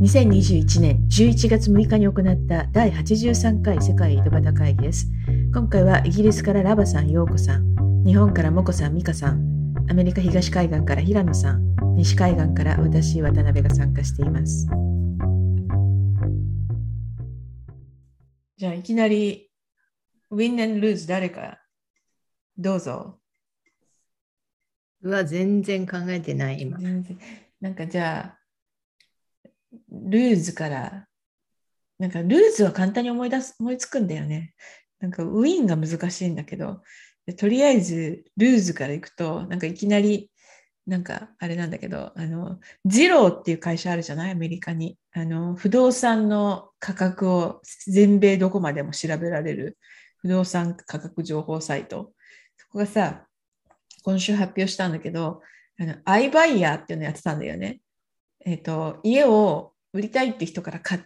2021年11月6日に行った第83回世界井戸端会議です。今回はイギリスからラバさん、ヨーコさん、日本からモコさん、ミカさん、アメリカ東海岸から平野さん、西海岸から私、渡辺が参加しています。じゃあいきなり Win and Lose 誰かどうぞ。 全然考えてない今。 なんかじゃあルーズから、なんかルーズは簡単に思いつくんだよね。なんかウィンが難しいんだけど、とりあえずルーズからいくと、なんかいきなりなんかあれなんだけど、ジローっていう会社あるじゃない、アメリカに。不動産の価格を全米どこまでも調べられる不動産価格情報サイト。そこがさ、今週発表したんだけど、iBuyer っていうのやってたんだよね。家を売りたいって人から買って、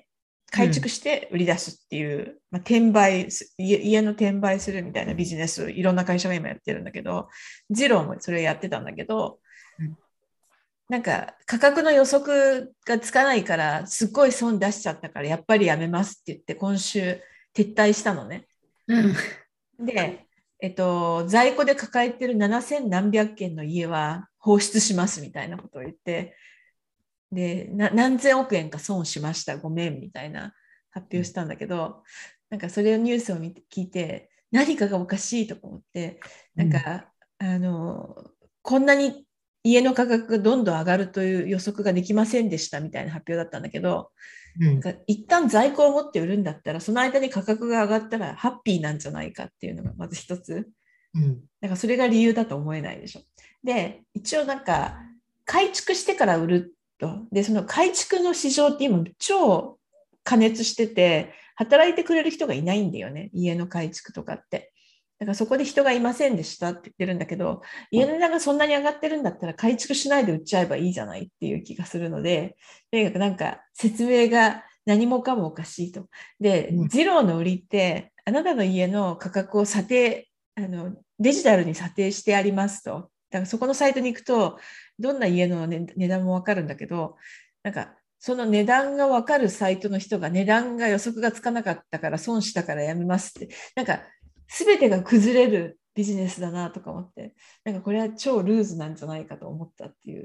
改築して売り出すっていう、転売、家の転売するみたいなビジネス、いろんな会社が今やってるんだけど、ジローもそれをやってたんだけど、なんか価格の予測がつかないから、すっごい損出しちゃったから、やっぱりやめますって言って、今週撤退したのね。で、在庫で抱えてる7000何百件の家は放出しますみたいなことを言って、で、何千億円か損しました、ごめんみたいな発表したんだけど、なんかそれをニュースを聞いて、何かがおかしいとか思って、なんか、こんなに家の価格がどんどん上がるという予測ができませんでしたみたいな発表だったんだけど、なんか一旦在庫を持って売るんだったら、その間に価格が上がったらハッピーなんじゃないかっていうのがまず一つ。なんかそれが理由だと思えないでしょ。で、一応なんか改築してから売ると。で、その改築の市場って今超過熱してて、働いてくれる人がいないんだよね。家の改築とかって。だからそこで人がいませんでしたって言ってるんだけど、家の値段がそんなに上がってるんだったら改築しないで売っちゃえばいいじゃないっていう気がするので、とにかくなんか説明が何もかもおかしいと。で、ジローの売りって、あなたの家の価格をデジタルに査定してありますと。だからそこのサイトに行くと、どんな家の、値段もわかるんだけど、なんかその値段がわかるサイトの人が値段が予測がつかなかったから損したからやめますって、なんか全てが崩れるビジネスだなとか思って、なんかこれは超ルーズなんじゃないかと思ったっていう、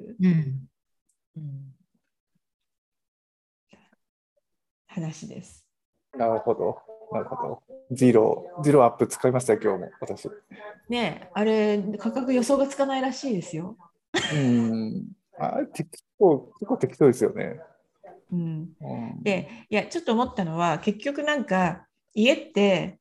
話です。 なるほど。なるほど。ジローアップ使いましたよ、今日も私。 ねえ、あれ、価格予想がつかないらしいですよ。 結構適当ですよね。 で、いや、ちょっと思ったのは、結局なんか、家って、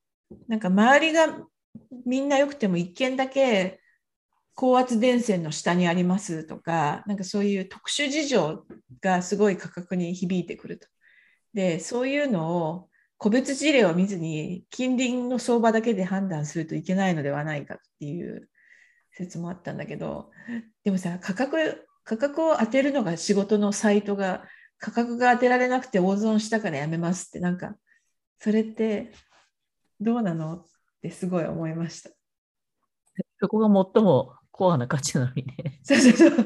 なんか周りがみんな良くても一軒だけ高圧電線の下にありますとか、なんかそういう特殊事情がすごい価格に響いてくると。で、そういうのを個別事例を見ずに近隣の相場だけで判断するといけないのではないかっていう説もあったんだけど、でもさ、価格を当てるのが仕事のサイトが価格が当てられなくて大損したからやめますって、なんかそれってどうなのってすごい思いました。 そこが最もコアな価値なのにね。 そう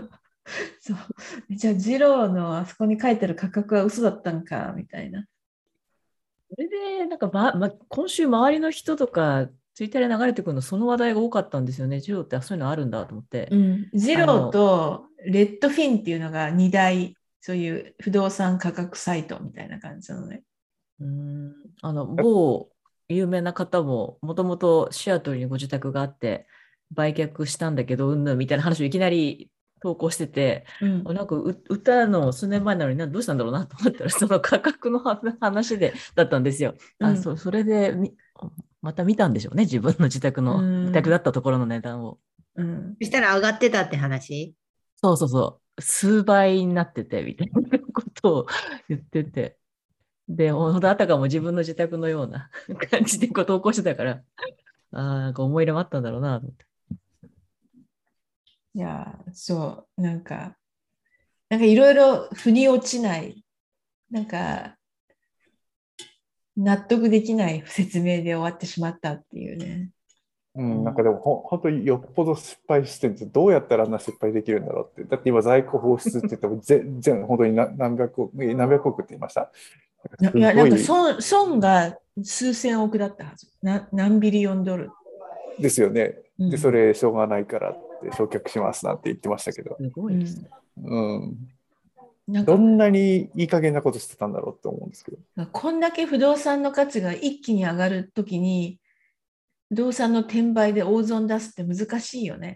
じゃあジローのあそこに書いてる価格は嘘だったんかみたいな。 それでなんか、今週周りの人とかツイッターで流れてくるのその話題が多かったんですよね。ジローってそういうのあるんだと思って。 ジローとレッドフィンっていうのが2大そういう不動産価格サイトみたいな感じなのね。 某有名な方ももともとシアトルにご自宅があって売却したんだけどうんぬんみたいな話をいきなり投稿してて、なんか歌の数年前なのにどうしたんだろうなと思ったらその価格の話だったんですよ。それでまた見たんでしょうね、自分の自宅だったところの値段を。 そしたら上がってたって話？ そう数倍になっててみたいなことを言ってて、であたかも自分の自宅のような感じで投稿してたからなんか思い入れもあったんだろうなと思って。 いや、そう、なんかいろいろ腑に落ちない、なんか納得できない説明で終わってしまったっていうね。 なんかでも本当によっぽど失敗してるんですよ。どうやったらあんな失敗できるんだろうって。だって今在庫放出って言っても全本当に何百億って言いました。すいや、なんかごい損が数千億だったはず。何ビリオンドル。 ですよね。で、 うんそれしょうがないからって焼却しますなんて言ってましたけど。 すごいですね。 なんかどんなにいい加減なことしてたんだろうって思うんですけど。 こんだけ不動産の価値が一気に上がるときに、不動産の転売で大損出すって難しいよね。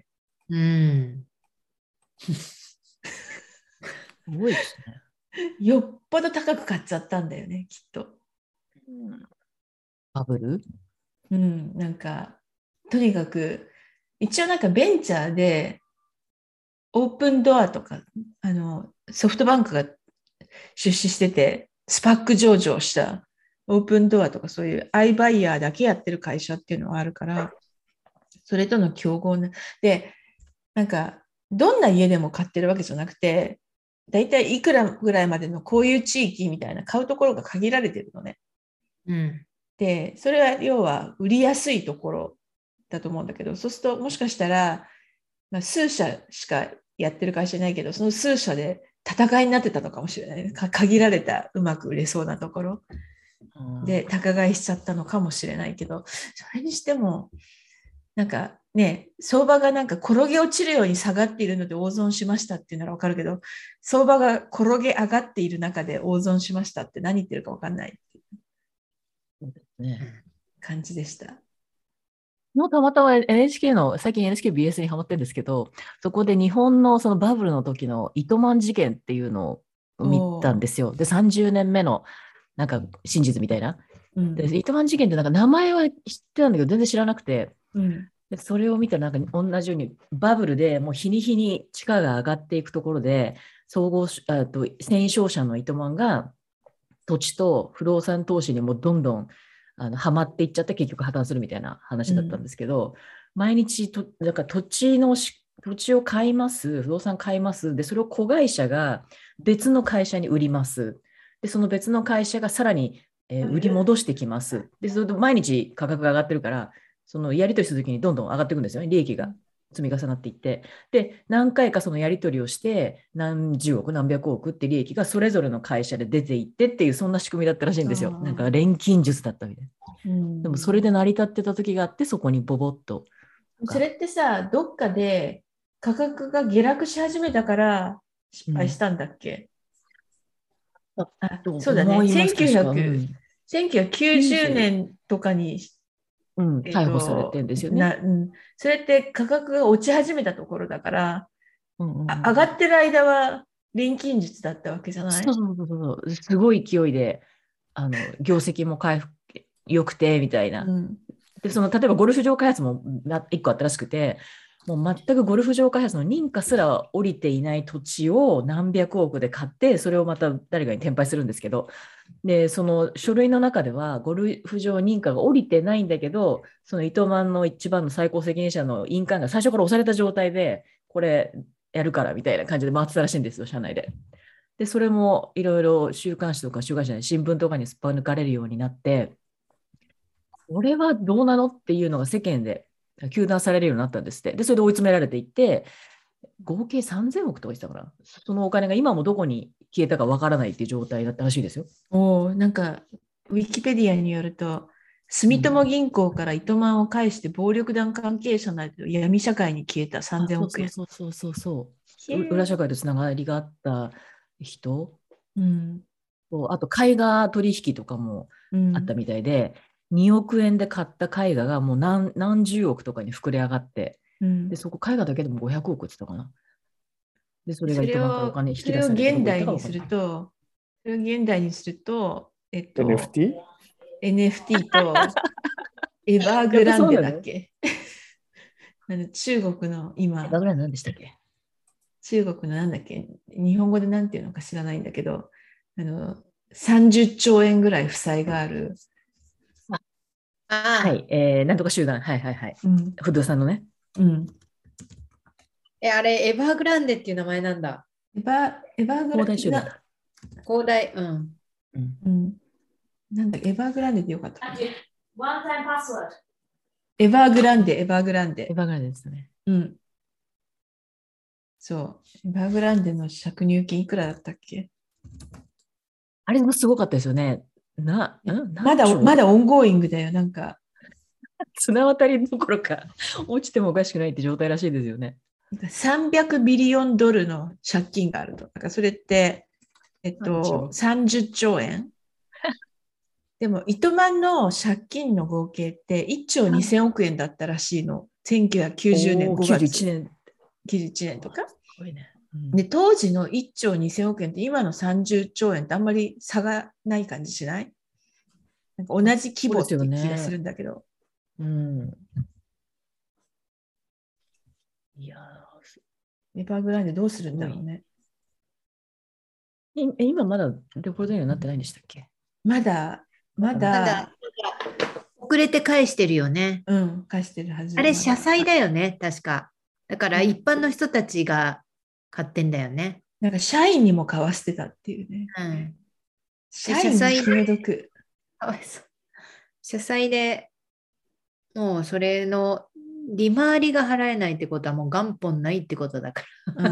すごいですね。 よっぽど高く買っちゃったんだよね、きっと。 バブルなんか、とにかく、一応なんかベンチャーで、オープンドアとか、ソフトバンクが出資してて、スパック上場したオープンドアとかそういうアイバイヤーだけやってる会社っていうのはあるから、それとの競合で、なんか、どんな家でも買ってるわけじゃなくて、だいたいいくらぐらいまでのこういう地域みたいな買うところが限られてるのね。で、それは要は売りやすいところだと思うんだけど、そうするともしかしたら、数社しかやってる会社いないけど、その数社で戦いになってたのかもしれない。限られたうまく売れそうなところで高買いしちゃったのかもしれないけど、それにしても、なんかね、相場がなんか転げ落ちるように下がっているので大損しましたっていうならわかるけど、相場が転げ上がっている中で大損しましたって何言ってるかわかんないっていう感じでした。 たまたま NHK の、最近 NHKBS にハマってるんですけど、そこで日本のそのバブルの時の糸満事件っていうのを見たんですよ。で、30年目のなんか真実みたいな。で、糸満事件ってなんか名前は知ってたんだけど、全然知らなくて、でそれを見たらなんか同じようにバブルでもう日に日に地価が上がっていくところで、繊維商社の糸満が土地と不動産投資にもどんどんはまっていっちゃって結局破綻するみたいな話だったんですけど、毎日なんか土地を買います、不動産買います、でそれを子会社が別の会社に売ります、でその別の会社がさらに、売り戻してきます、でそれで毎日価格が上がってるから、そのやり取りするときにどんどん上がっていくんですよね、利益が積み重なっていって、で何回かそのやり取りをして何十億何百億って利益がそれぞれの会社で出ていってっていう、そんな仕組みだったらしいんですよ。なんか錬金術だったみたいな。でもそれで成り立ってた時があって、そこにボボッと。 それってさ、どっかで価格が下落し始めたから失敗したんだっけ？そうだね。1990年とかに、 逮捕されてるんですよね。 それって価格が落ち始めたところだから、上がってる間は錬金術だったわけじゃない？ そう。すごい勢いで、業績も良くてみたいな。で、例えばゴルフ場開発も1個あったらしくて、もう全くゴルフ場開発の認可すら降りていない土地を何百億で買って、それをまた誰かに転売するんですけど、で、その書類の中では、ゴルフ場認可が降りてないんだけど、その糸満の一番の最高責任者の印鑑が最初から押された状態で、これやるからみたいな感じで回ってたらしいんですよ、社内で。で、それもいろいろ週刊誌とか新聞とかにすっぱ抜かれるようになって、これはどうなのっていうのが世間で糾弾されるようになったんですって。で、それで追い詰められていって、合計3000億とか言ってたから、そのお金が今もどこに消えたかわからないっていう状態だったらしいですよ。 なんか、ウィキペディアによると、住友銀行から糸満を介して暴力団関係者など闇社会に消えた3000億円。 そう。裏社会とつながりがあった人、あと絵画取引とかもあったみたいで、2億円で買った絵画がもう何十億とかに膨れ上がって、でそこ絵画だけでも500億って言ったかな。で、それが糸満からお金引き出されてそれを現代にすると、NFT とエバーグランデだっけ？中国の今、 エバーグランデ何でしたっけ？ 中国のなんだっけ？日本語でなんていうのか知らないんだけど、30兆円ぐらい負債がある。 はい、なんとか集団、はい。不動産のね。 あれ、エバーグランデっていう名前なんだ。 エバーグランデ。 広大集団。広大、 なんだエバーグランデでよかった。 エバーグランデ、エバーグランデ。 エヴァグランデですね。 うん。そう。エバーグランデの借入金いくらだったっけ？ あれもすごかったですよね。 ま何兆だオンゴーイングだよ。なんか、 綱渡りどころか落ちてもおかしくないって状態らしいですよね。 300ビリオンドルの借金があると。だからそれって、30兆円。でも、糸満の借金の合計って1兆2000億円だったらしいの。1990年5月。 91年。 91年とか。 すごいね。 で、当時の1兆2000億円って今の30兆円ってあんまり差がない感じしない？なんか同じ規模っていう気がするんだけど。 うん。いやエバーグランデどうするんだろうね。 今まだレコードにはなってないんでしたっけ？ まだ遅れて返してるよね。 貸してるはず。 あれ、社債だよね、確か。だから一般の人たちが買ってんだよね。 なんか社員にも買わせてたっていうね。 うん。 社員に気の毒。 かわいそう。社債でもうそれの利回りが払えないってことはもう元本ないってことだから。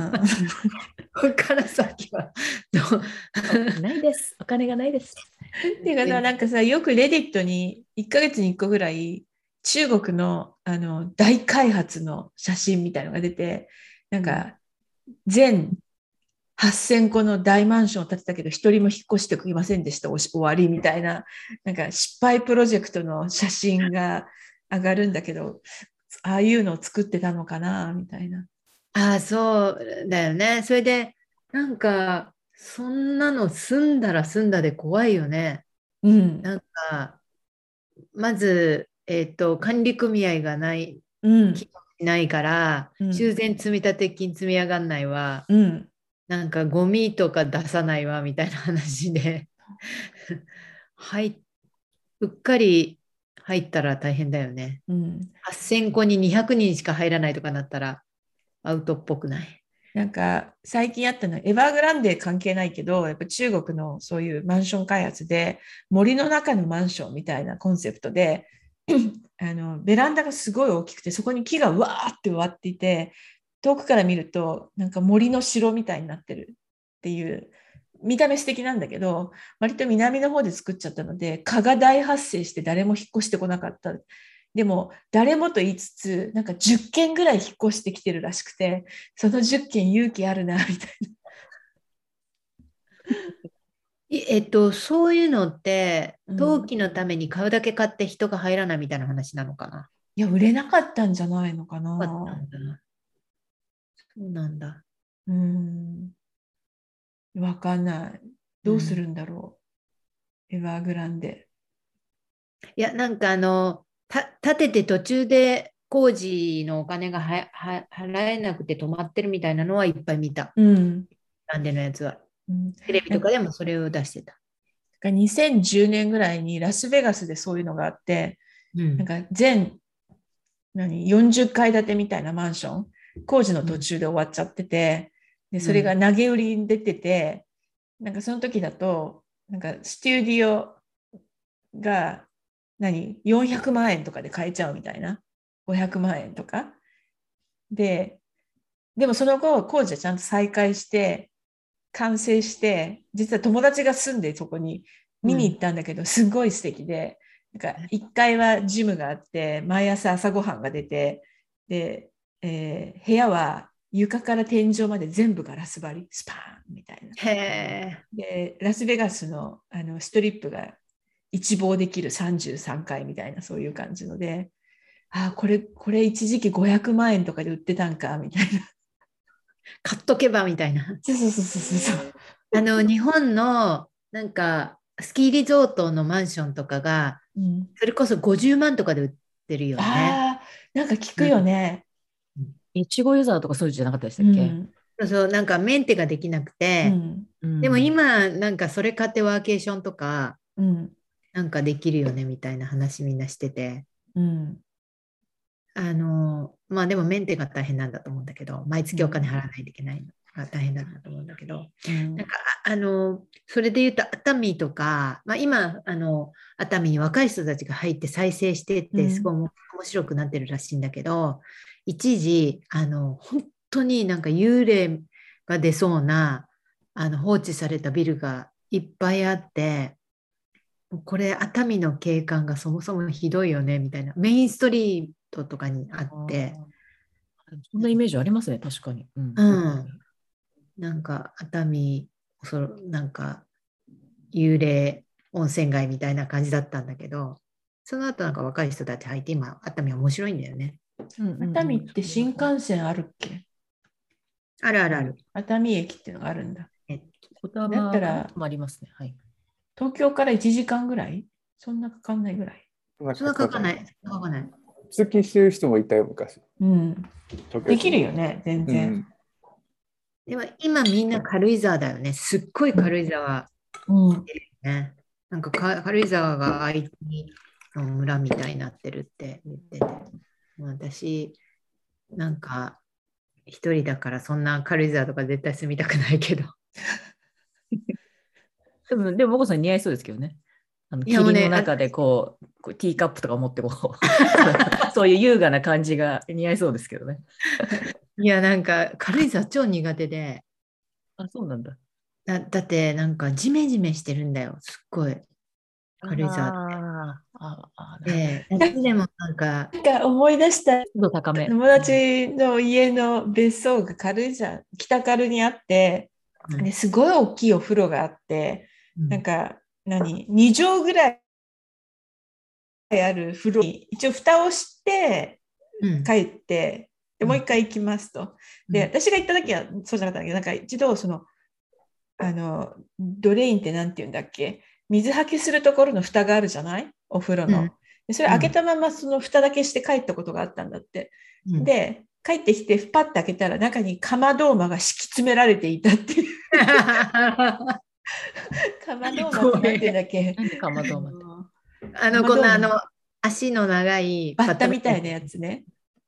ここから先はないです。お金がないです。 っていうかなんかさ、よくレディットに1ヶ月に1個ぐらい中国の、大開発の写真みたいのが出て、なんか全8000個の大マンションを建てたけど一人も引っ越してきませんでした、終わりみたいな、なんか失敗プロジェクトの写真が上がるんだけど、ああいうのを作ってたのかなみたいな。 ああ、そうだよね。それで、なんか、そんなの住んだら住んだで怖いよね。 うん。 なんか、まず、管理組合がない、 うん。 ないから、 うん修繕積立金積み上がんないわ。 うん。 なんか、ゴミとか出さないわ、みたいな話で。はい、うっかり入ったら大変だよね。 うん。 8000個に200人しか入らないとかなったら、アウトっぽくない。 なんか最近あったのはエバーグランデ関係ないけど、やっぱ中国のそういうマンション開発で森の中のマンションみたいなコンセプトでベランダがすごい大きくてそこに木がわーって植わっていて、遠くから見るとなんか森の城みたいになってるっていう見た目素敵なんだけど、割と南の方で作っちゃったので蚊が大発生して誰も引っ越してこなかった。でも誰もと言いつつなんか10件ぐらい引っ越してきてるらしくて、その10件勇気あるなみたいそういうのって、 な。 登記のために買うだけ買って人が入らないみたいな話なのかな。 いや売れなかったんじゃないのかそうだったな。 んだ。そうなんだ。 わかんない。どうするんだろう、エバーグランデ。 いや、なんか建てて途中で工事のお金が払えなくて止まってるみたいなのはいっぱい見た。なんでのやつは。テレビとかでもそれを出してた。 2010年ぐらいにラスベガスでそういうのがあって、なんか全40階建てみたいなマンション、工事の途中で終わっちゃってて、でそれが投げ売りに出てて、なんかその時だと、なんかスタジオが400万円とかで買えちゃうみたいな、500万円とか。でもその後、工事はちゃんと再開して、完成して、実は友達が住んでそこに見に行ったんだけど、すごい素敵で、なんか1階はジムがあって、毎朝朝ごはんが出て、で、部屋は床から天井まで全部ガラス張り、スパーンみたいな。で、ラスベガスの、ストリップが一望できる33階みたいな、そういう感じので、これ一時期500万円とかで売ってたんかみたいな。 買っとけばみたいな。 そう。 日本のなんかスキーリゾートのマンションとかが、それこそ50万とかで売ってるよね。 なんか聞くよね。 いちごユーザーとかそうじゃなかったでしたっけ？ そう、なんかメンテができなくて、でも今なんかそれ買ってワーケーションとか、なんかできるよねみたいな話みんなしてて、まあでもメンテが大変なんだと思うんだけど、毎月お金払わないといけないのが大変だなと思うんだけど、なんかそれで言うと熱海とか、今、熱海に若い人たちが入って再生してって、すごい面白くなってるらしいんだけど、一時、本当になんか幽霊が出そうな、放置されたビルがいっぱいあって、これ、熱海の景観がそもそもひどいよね、みたいな。メインストリートとかにあって。 そんなイメージありますね、確かに。 なんか、熱海、なんか、幽霊温泉街みたいな感じだったんだけど、その後なんか若い人たち入って、今、熱海面白いんだよね。 熱海って新幹線あるっけ？ あるあるある。 熱海駅っていうのがあるんだ。 だったら、ありますね。はい。 東京から1時間ぐらい？そんなかかんないぐらい。 そんなかかんない。 通勤してる人もいたよ、昔。 できるよね、全然。 でも今みんな軽井沢だよね。すっごい軽井沢。なんか軽井沢が IT の村みたいになってるって言ってて。私、なんか一人だからそんな軽井沢とか絶対住みたくないけど。 でも、もこさん似合いそうですけどね。霧の中でこうティーカップとか持ってそういう優雅な感じが似合いそうですけどね。 いや、なんか軽井沢超苦手で。 あ、そうなんだ。 だってなんかジメジメしてるんだよ。すっごい。軽井沢って。夏でもなんか思い出した。 高め。 友達の家の別荘が軽井沢、北軽にあって、すごい大きいお風呂があって、なんか2畳ぐらいある風呂に一応蓋をして帰って、でもう一回行きますと。で、私が行った時はそうじゃなかったんだけど、なんか一度ドレインってなんて言うんだっけ、水はけするところの蓋があるじゃない？お風呂の。でそれ開けたままその蓋だけして帰ったことがあったんだって。で、帰ってきてパッと開けたら中にかまどーまが敷き詰められていたっていう。かまどーまってなんて言うんだっけ？ かまどーまって。 この足の長いバッタみたいなやつね。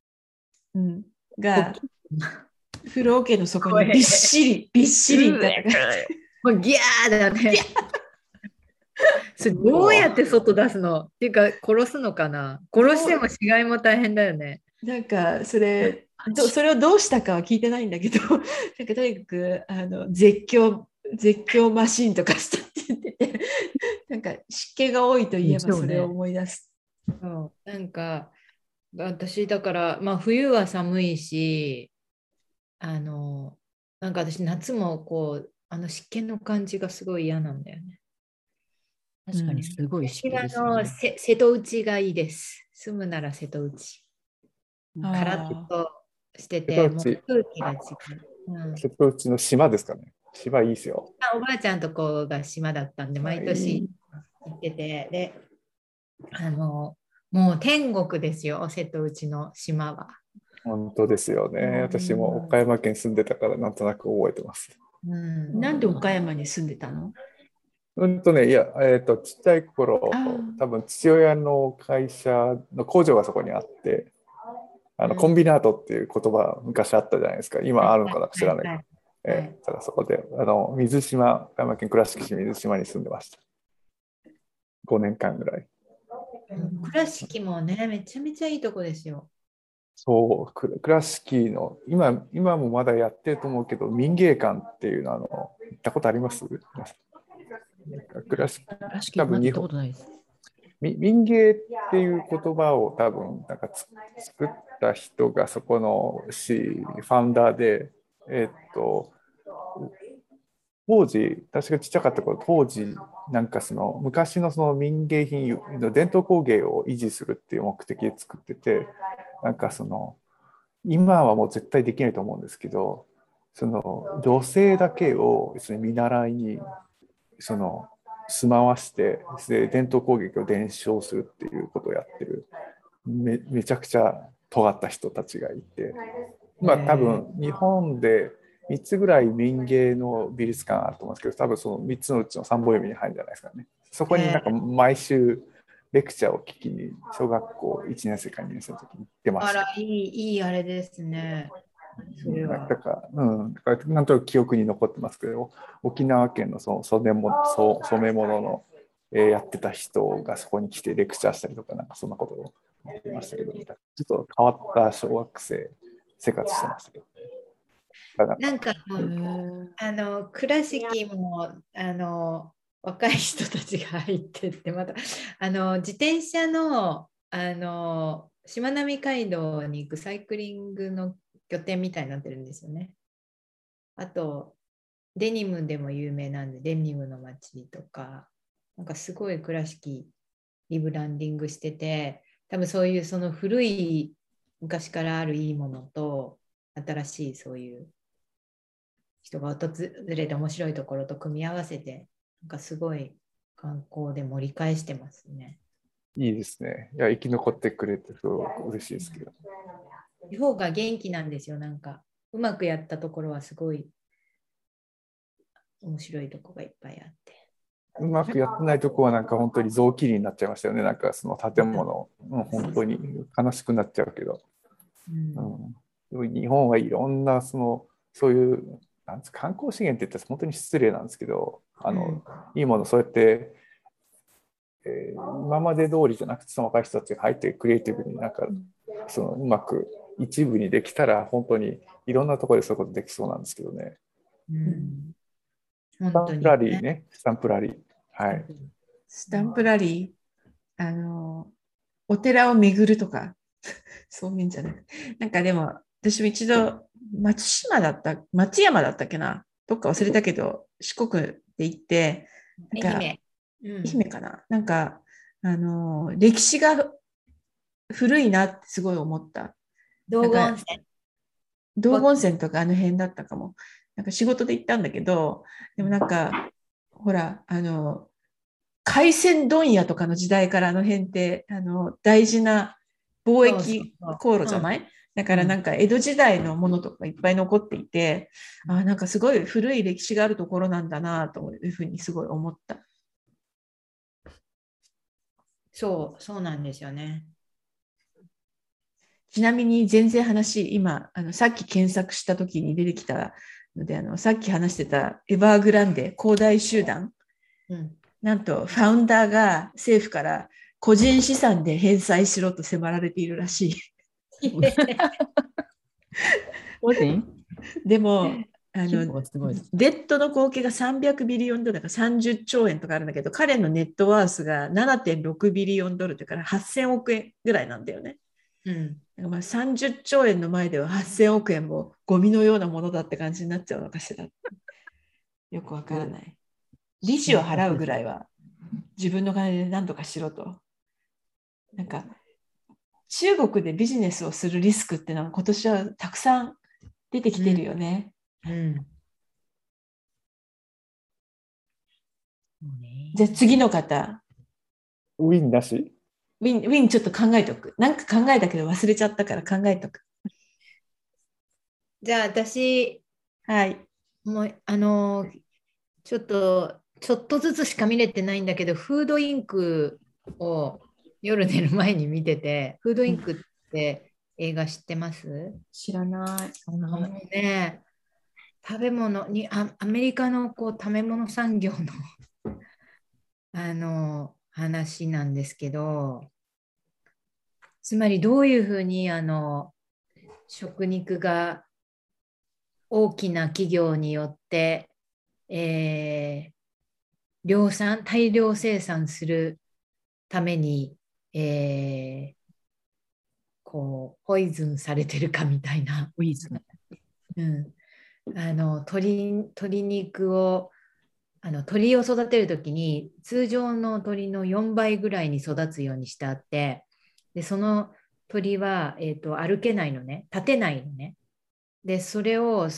が、風呂桶の底にびっしりいたとか。 もうギャーだよね。それどうやって外出すの？っていうか、殺すのかな？殺しても死骸も大変だよね。 なんかそれをどうしたかは聞いてないんだけど、なんかとにかく絶叫マシンとかしたって言ってて、なんか湿気が多いといえばそれを思い出す。 なんか私だから、冬は寒いし、なんか私夏もこう湿気の感じがすごい嫌なんだよね。 確かにすごい湿気ですね。 瀬戸内がいいです。住むなら瀬戸内。カラッとしてて、もう空気が違う。 瀬戸内の島ですかね。島いいですよ。 おばあちゃんとこが島だったんで、毎年行ってて、で、もう天国ですよ、瀬戸内の島は。 本当ですよね。私も岡山県住んでたからなんとなく覚えてます。 なんで岡山に住んでたの？ いや、ちっちゃい頃、多分父親の会社の工場がそこにあって、コンビナートっていう言葉昔あったじゃないですか。今あるのかな知らないけど。ただそこで水島、岡山県倉敷市水島に住んでました。5年間ぐらい。 倉敷もね、めちゃめちゃいいとこですよ。 そう、倉敷の今もまだやってると思うけど、民芸館っていうの行ったことあります？倉敷多分日本民芸っていう言葉を多分なんか作った人がそこのファウンダーで、当時私がちっちゃかった頃、当時なんかその昔のその民芸品の伝統工芸を維持するっていう目的で作ってて、なんかその今はもう絶対できないと思うんですけど、その女性だけを見習いにその住まわして伝統工芸を伝承するっていうことをやってる めちゃくちゃ尖った人たちがいて、多分日本で3つぐらい民芸の美術館あると思うんですけど、多分その3つのうちの3本指に入るんじゃないですかね。そこになんか毎週レクチャーを聞きに小学校1年生か2年生の時に行ってました。 あら、いいあれですね。 それは。 だからなんとなく記憶に残ってますけど、沖縄県のその染め物の、やってた人がそこに来てレクチャーしたりとか、なんかそんなことを言ってましたけど、ちょっと変わった小学生生活してましたけど。 なんか倉敷も若い人たちが入ってってまた自転車のしまなみ海道に行くサイクリングの拠点みたいになってるんですよね。あとデニムでも有名なんでデニムの街とかなんかすごい倉敷リブランディングしてて、多分そういうその古い昔からあるいいものと新しいそういう人が訪れて面白いところと組み合わせて、なんかすごい観光で盛り返してますね。 いいですね。いや、生き残ってくれてすごく嬉しいですけど。 地方が元気なんですよ。なんかうまくやったところはすごい面白いとこがいっぱいあって。 うまくやってないとこはなんか本当に雑木林になっちゃいましたよね。なんかその建物、本当に悲しくなっちゃうけど。でも日本はいろんなそういう観光資源って言ったら本当に失礼なんですけど、いいものそうやって、今まで通りじゃなくてその若い人たちが入ってクリエイティブになんかうまく一部にできたら本当にいろんなところでそういうことできそうなんですけどね。スタンプラリーね、スタンプラリー。はい。 スタンプラリー、お寺を巡るとか、そういうんじゃない。なんかでも、私も一度、松山だったっけな、どっか忘れたけど、四国で行って、なんか愛媛かな。なんか、歴史が古いなってすごい思った。 道後温泉。 道後温泉とかあの辺だったかも。なんか仕事で行ったんだけど、でもなんか、ほら、海鮮問屋とかの時代からあの辺って、大事な貿易航路じゃない？だからなんか江戸時代のものとかいっぱい残っていて、なんかすごい古い歴史があるところなんだなというふうにすごい思った。 そうなんですよね。 ちなみに全然今、さっき検索した時に出てきたので、さっき話してたエバーグランデ恒大集団、なんとファウンダーが政府から個人資産で返済しろと迫られているらしい。でもデッドの合計が300ビリオンドルだから30兆円とかあるんだけど、彼のネットワースが 7.6 ビリオンドルだから8000億円ぐらいなんだよね。まあ30兆円の前では8000億円もゴミのようなものだって感じになっちゃうのかしら。よくわからない。利子を払うぐらいは自分の金で何とかしろと。なんか中国でビジネスをするリスクってのは今年はたくさん出てきてるよね。じゃあ次の方。 ウィンなし？ ウィンちょっと考えておく。なんか考えたけど忘れちゃったから考えておく。 じゃあ私、 はい。 もうちょっとずつしか見れてないんだけど、フードインクを夜寝る前に見てて、フードインクって映画知ってます？ 知らない。 ね、食べ物にアメリカの食べ物産業の話なんですけど、つまりどういうふうに食肉が大きな企業によって、大量生産するために、ポイズンされてるかみたいな。 ポイズン。 鶏肉を鳥を育てるときに通常の鳥の4倍ぐらいに育つようにしてあって、でその鳥は、歩けないのね、立てないのね。でそれを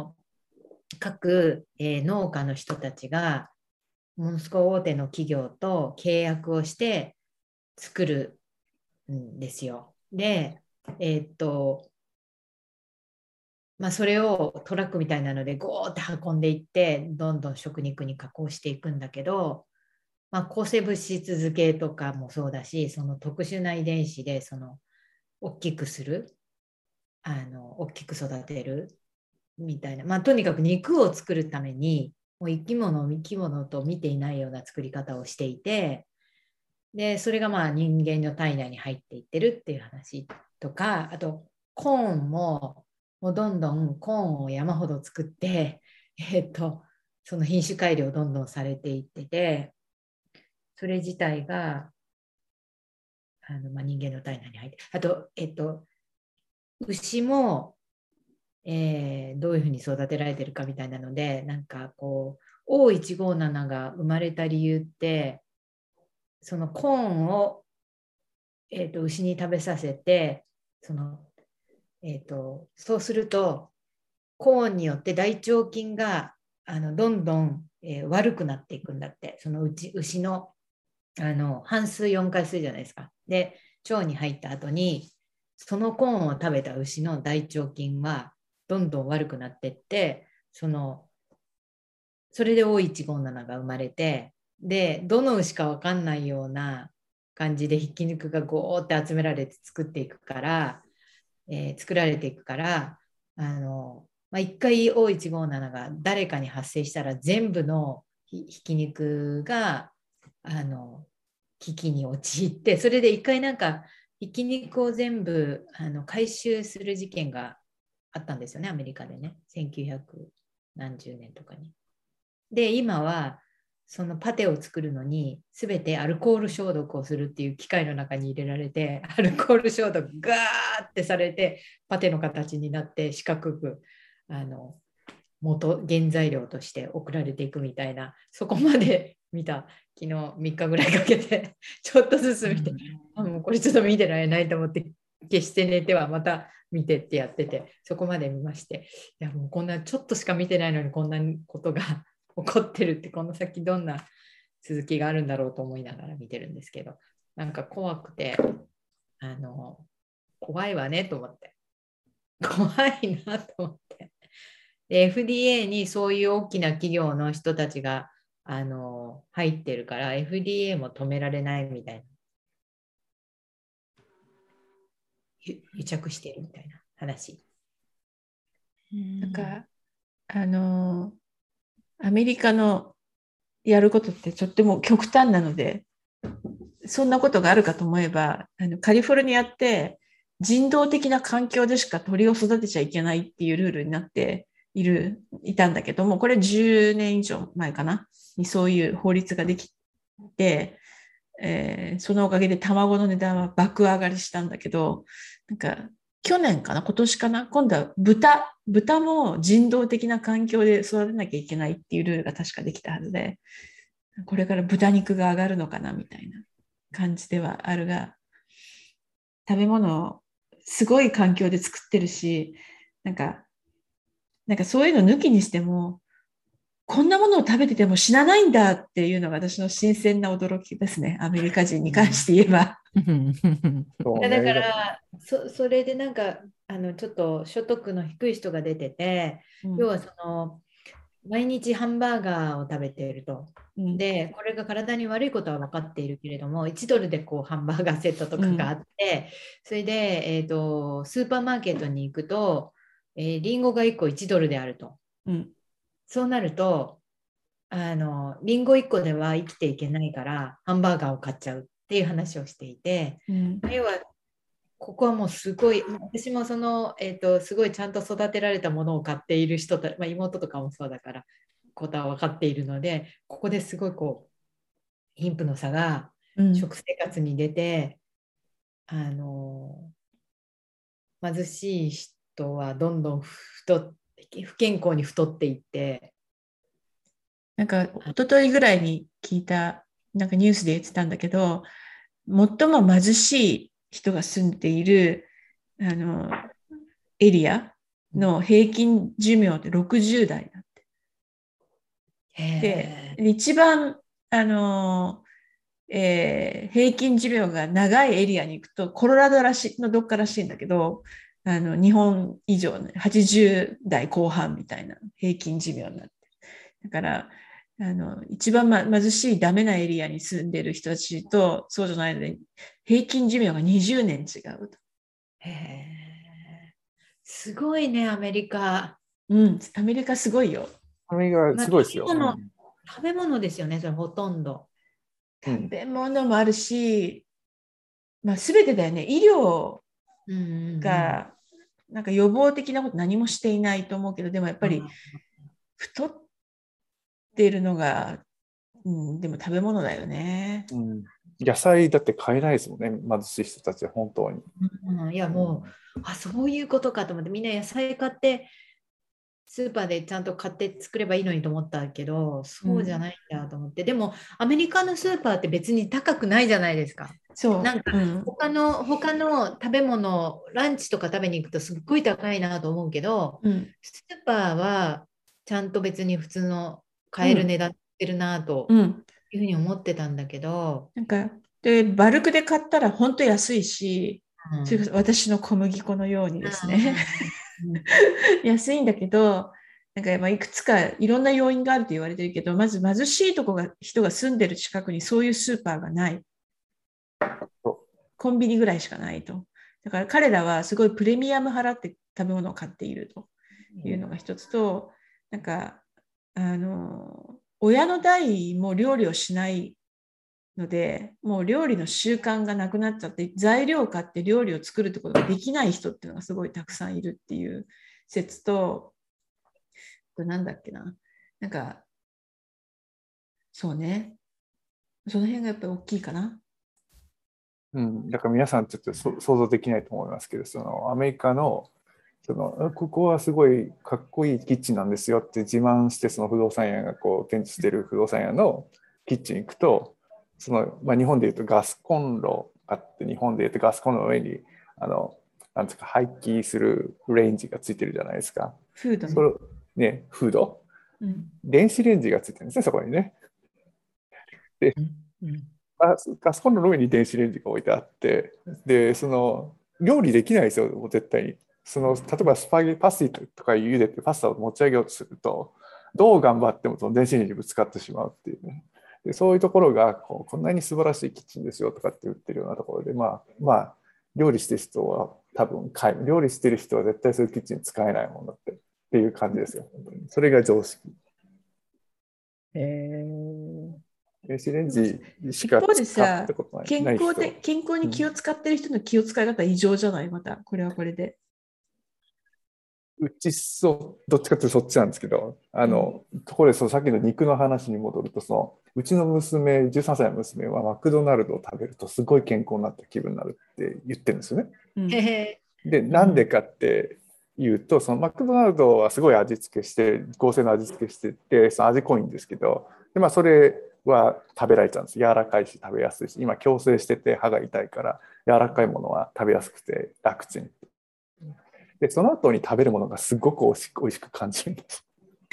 各、農家の人たちがものすごい大手の企業と契約をして作るんですよ。でそれをトラックみたいなのでゴーって運んでいってどんどん食肉に加工していくんだけど、抗生物質漬けとかもそうだし、その特殊な遺伝子で大きくする大きく育てるみたいな、まあ、とにかく肉を作るためにもう生き物と見ていないような作り方をしていて、でそれがまあ人間の体内に入っていってるっていう話とか、あとコーンもどんどんコーンを山ほど作って、その品種改良どんどんされていってて、それ自体がまあ、人間の体内に入って、あと、牛も、どういうふうに育てられてるかみたいなので、なんかこう O157 が生まれた理由って、そのコーンを、牛に食べさせて、そうするとコーンによって大腸菌がどんどん、悪くなっていくんだって。その牛の半数4回するじゃないですか。で腸に入った後にそのコーンを食べた牛の大腸菌はどんどん悪くなっていって、それで O157 が生まれて、でどの牛か分かんないような感じでひき肉がゴーって集められて作られていくから、まあ、1回 O157 が誰かに発生したら全部のひき肉が危機に陥って、それで1回なんかひき肉を全部回収する事件があったんですよね、アメリカでね、1900何十年とかに。で今はそのパテを作るのに全てアルコール消毒をするっていう機械の中に入れられて、アルコール消毒ガーってされてパテの形になって四角く原材料として送られていくみたいな、そこまで見た。昨日3日ぐらいかけてちょっとずつ見て、もうこれちょっと見てられないと思って消して寝てはまた見てってやってて、そこまで見まして、いやもうこんなちょっとしか見てないのにこんなことが起こってるって、この先どんな続きがあるんだろうと思いながら見てるんですけど、なんか怖くて怖いわねと思って、怖いなと思って、で FDA にそういう大きな企業の人たちが入ってるから FDA も止められないみたいな、癒着してるみたいな話。 なんかアメリカのやることってとっても極端なので、そんなことがあるかと思えばカリフォルニアって人道的な環境でしか鳥を育てちゃいけないっていうルールになっていたんだけども、これ10年以上前かなにそういう法律ができて、そのおかげで卵の値段は爆上がりしたんだけど、なんか去年かな今年かな、今度は豚も人道的な環境で育てなきゃいけないっていうルールが確かできたはずで、これから豚肉が上がるのかなみたいな感じではあるが、食べ物をすごい環境で作ってるし、なんかそういうの抜きにしてもこんなものを食べてても死なないんだっていうのが私の新鮮な驚きですね、アメリカ人に関して言えば。 だからそれでなんかちょっと所得の低い人が出てて、要は毎日ハンバーガーを食べていると。でこれが体に悪いことは分かっているけれども、1ドルでこうハンバーガーセットとかがあって、それで、スーパーマーケットに行くと、リンゴが1個1ドルであると。そうなるとリンゴ1個では生きていけないからハンバーガーを買っちゃうっていう話をしていて、要はここはもうすごい、私もすごいちゃんと育てられたものを買っている人たち、妹とかもそうだからことは分かっているので、ここですごいこう貧富の差が食生活に出て、貧しい人はどんどん不健康に太っていって、 なんか一昨日ぐらいに聞いたなんかニュースで言ってたんだけど、最も貧しい人が住んでいるエリアの平均寿命って60代だって。で一番平均寿命が長いエリアに行くとコロラドのどっからしいんだけど、日本以上の80代後半みたいな平均寿命になって、だから一番、貧しいダメなエリアに住んでる人たちとそうじゃないので平均寿命が20年違うと。 すごいね、アメリカ。 アメリカすごいよ。 アメリカすごいですよ。 食べ物ですよね、それほとんど。 食べ物もあるし、全てだよね。医療が、なんか予防的なこと何もしていないと思うけど、でもやっぱり太っているのが、でも食べ物だよね。 野菜だって買えないですもんね、貧しい人たちは本当に。 いやもう、そういうことかと思って、みんな野菜買ってスーパーでちゃんと買って作ればいいのにと思ったけど、そうじゃないんだと思って、でもアメリカのスーパーって別に高くないじゃないですか。 そう。 なんか他の食べ物、ランチとか食べに行くとすっごい高いなと思うけど、スーパーはちゃんと別に普通の買える値段してるなというふうに思ってたんだけど。 なんかでバルクで買ったら本当安いし、それこそ私の小麦粉のようにですね、安いんだけど、なんかいくつかいろんな要因があると言われてるけど、まず貧しい人が住んでる近くにそういうスーパーがない。コンビニぐらいしかないと。だから彼らはすごいプレミアム払って食べ物を買っているというのが一つと、なんか親の代も料理をしないので、もう料理の習慣がなくなっちゃって、材料を買って料理を作るってことができない人っていうのがすごいたくさんいるっていう説と、これなんだっけな、なんかそうね、その辺がやっぱり大きいかな。 だから皆さんちょっと想像できないと思いますけど、そのアメリカのここはすごいかっこいいキッチンなんですよって自慢して、その不動産屋がこう展示している不動産屋のキッチンに行くと、日本でいうとガスコンロあって、日本でいうとガスコンロの上になんですか、排気するレンジがついてるじゃないですか。 フードね。フード、電子レンジがついてるんですね、そこにね。で、ガスコンロの上に電子レンジが置いてあって、で料理できないですよ、もう絶対に。例えばパスタとか茹でてパスタを持ち上げようとすると、どう頑張ってもその電子レンジにぶつかってしまうっていうね。でそういうところがこんなに素晴らしいキッチンですよとかって言ってるようなところで、料理してる人は多分料理してる人は絶対そういうキッチン使えないもんだっていう感じですよ。本当にそれが常識。電子レンジしか使ったことない。 健康に気を使ってる人の気を使い方異常じゃない？またこれはこれで。 どっちかっていうとそっちなんですけど、ところでさっきの肉の話に戻ると、うちの娘、13歳の娘はマクドナルドを食べるとすごい健康になった気分になるって言ってるんですよね。で、なんでかっていうと、マクドナルドはすごい味付けして、合成の味付けしてて、味濃いんですけど、でそれは食べられちゃうんです。柔らかいし食べやすいし、今矯正してて歯が痛いから柔らかいものは食べやすくて楽ちん。でその後に食べるものがすごくおいしく感じるんです。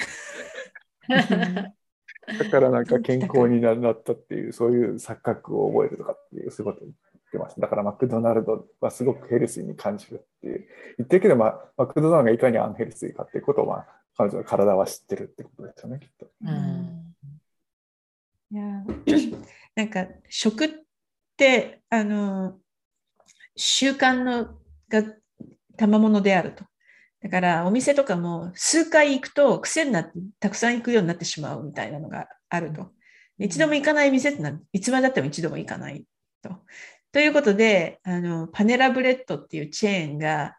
だからなんか健康になったっていう、そういう錯覚を覚えるとかっていう、そういうことを言ってました。だからマクドナルドはすごくヘルシーに感じるっていう言ってるけど、マクドナルドがいかにアンヘルシーかっていうことを、彼女の体は知ってるってことですよね、きっと。 いやなんか食って習慣が賜物であると。だからお店とかも数回行くと癖になってたくさん行くようになってしまうみたいなのがあると。一度も行かない店ってのはいつまでだっても一度も行かないと。ということでパネラブレッドっていうチェーンが、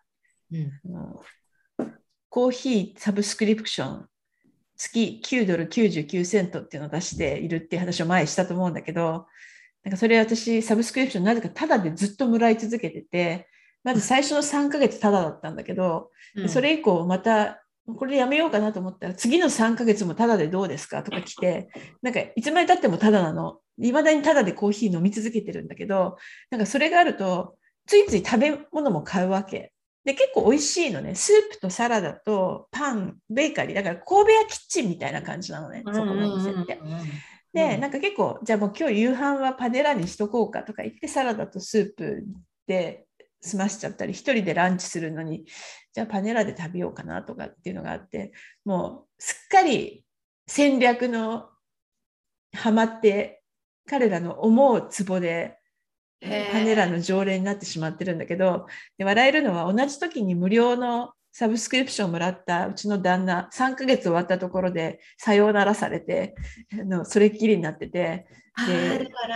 コーヒーサブスクリプション月$9.99っていうのを出しているっていう話を前したと思うんだけど、なんかそれ私サブスクリプションなぜかタダでずっともらい続けてて、まず最初の3ヶ月タダだったんだけど、それ以降またこれでやめようかなと思ったら次の3ヶ月もタダでどうですかとか来て、なんかいつまで経ってもタダなの。いまだにタダでコーヒー飲み続けてるんだけど、なんかそれがあるとついつい食べ物も買うわけ。で結構美味しいのね。スープとサラダとパン、ベーカリー。だから神戸屋キッチンみたいな感じなのね、そこのお店って。で、なんか結構、じゃあもう今日夕飯はパネラにしとこうかとか言ってサラダとスープで済ましちゃったり、一人でランチするのに、じゃあパネラで食べようかなとかっていうのがあって、もうすっかり戦略のハマって、彼らの思うツボで、パネラの常連になってしまってるんだけど、で笑えるのは同じ時に無料のサブスクリプションもらったうちの旦那、3ヶ月終わったところでさようならされて、それっきりになってて。 だから、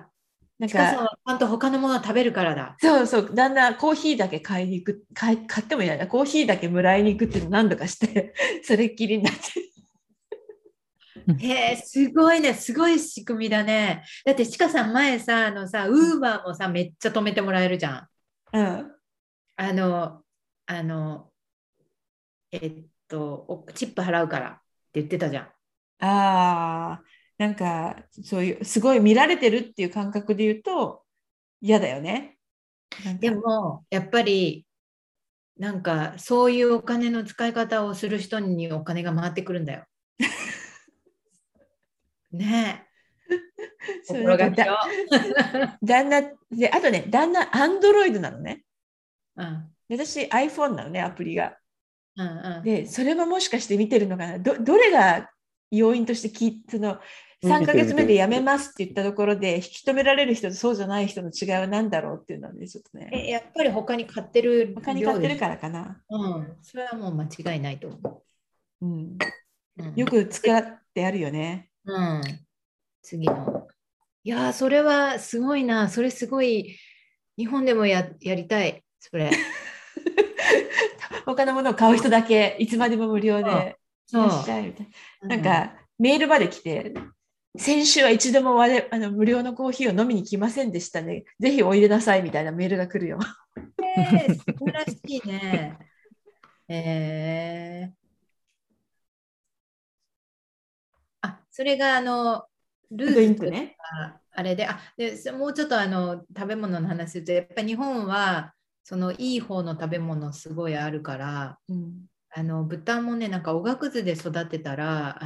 なんちかさんはちゃんと他のものを食べるからだ。 そうそう、だんだんコーヒーだけ買いに行く、買ってもいいな、コーヒーだけもらいに行くっていうのを何度かして、それっきりになって。 へえ、すごいね、すごい仕組みだね。だって、ちかさん前さ、ウーバーもさ、めっちゃ止めてもらえるじゃん。 うん。 あの、あの、チップ払うからって言ってたじゃん。 ああ、なんか、そういう、すごい見られてるっていう感覚で言うと、嫌だよね。 でも、やっぱり、なんか、そういうお金の使い方をする人にお金が回ってくるんだよ。ねえ。心がけよ。 旦那で、あとね、旦那、アンドロイドなのね。 うん、 で私、iPhone なのね、アプリが。 うんうん、 で、それはもしかして見てるのかな。どれが要因として3ヶ月目で辞めますって言ったところで、引き止められる人とそうじゃない人の違いは何だろうっていうのはね、ちょっとね。 やっぱり他に買ってる他に買ってるからかな。 うん、それはもう間違いないと思う。うんうん、よく作ってあるよね。 うん。次の。いやー、それはすごいな。それすごい、日本でもやりたい。それ。 他のものを買う人だけいつまでも無料でいらっしゃいみたいな。なんか、メールまで来て、先週は一度も無料のコーヒーを飲みに来ませんでしたね。ぜひおいでなさいみたいなメールが来るよ。 素晴らしいね。それがルーズとね。 あれで、もうちょっと食べ物の話すると、やっぱり日本はそのいい方の食べ物すごいあるから、 うん、 豚もね、なんかおがくずで育てたら、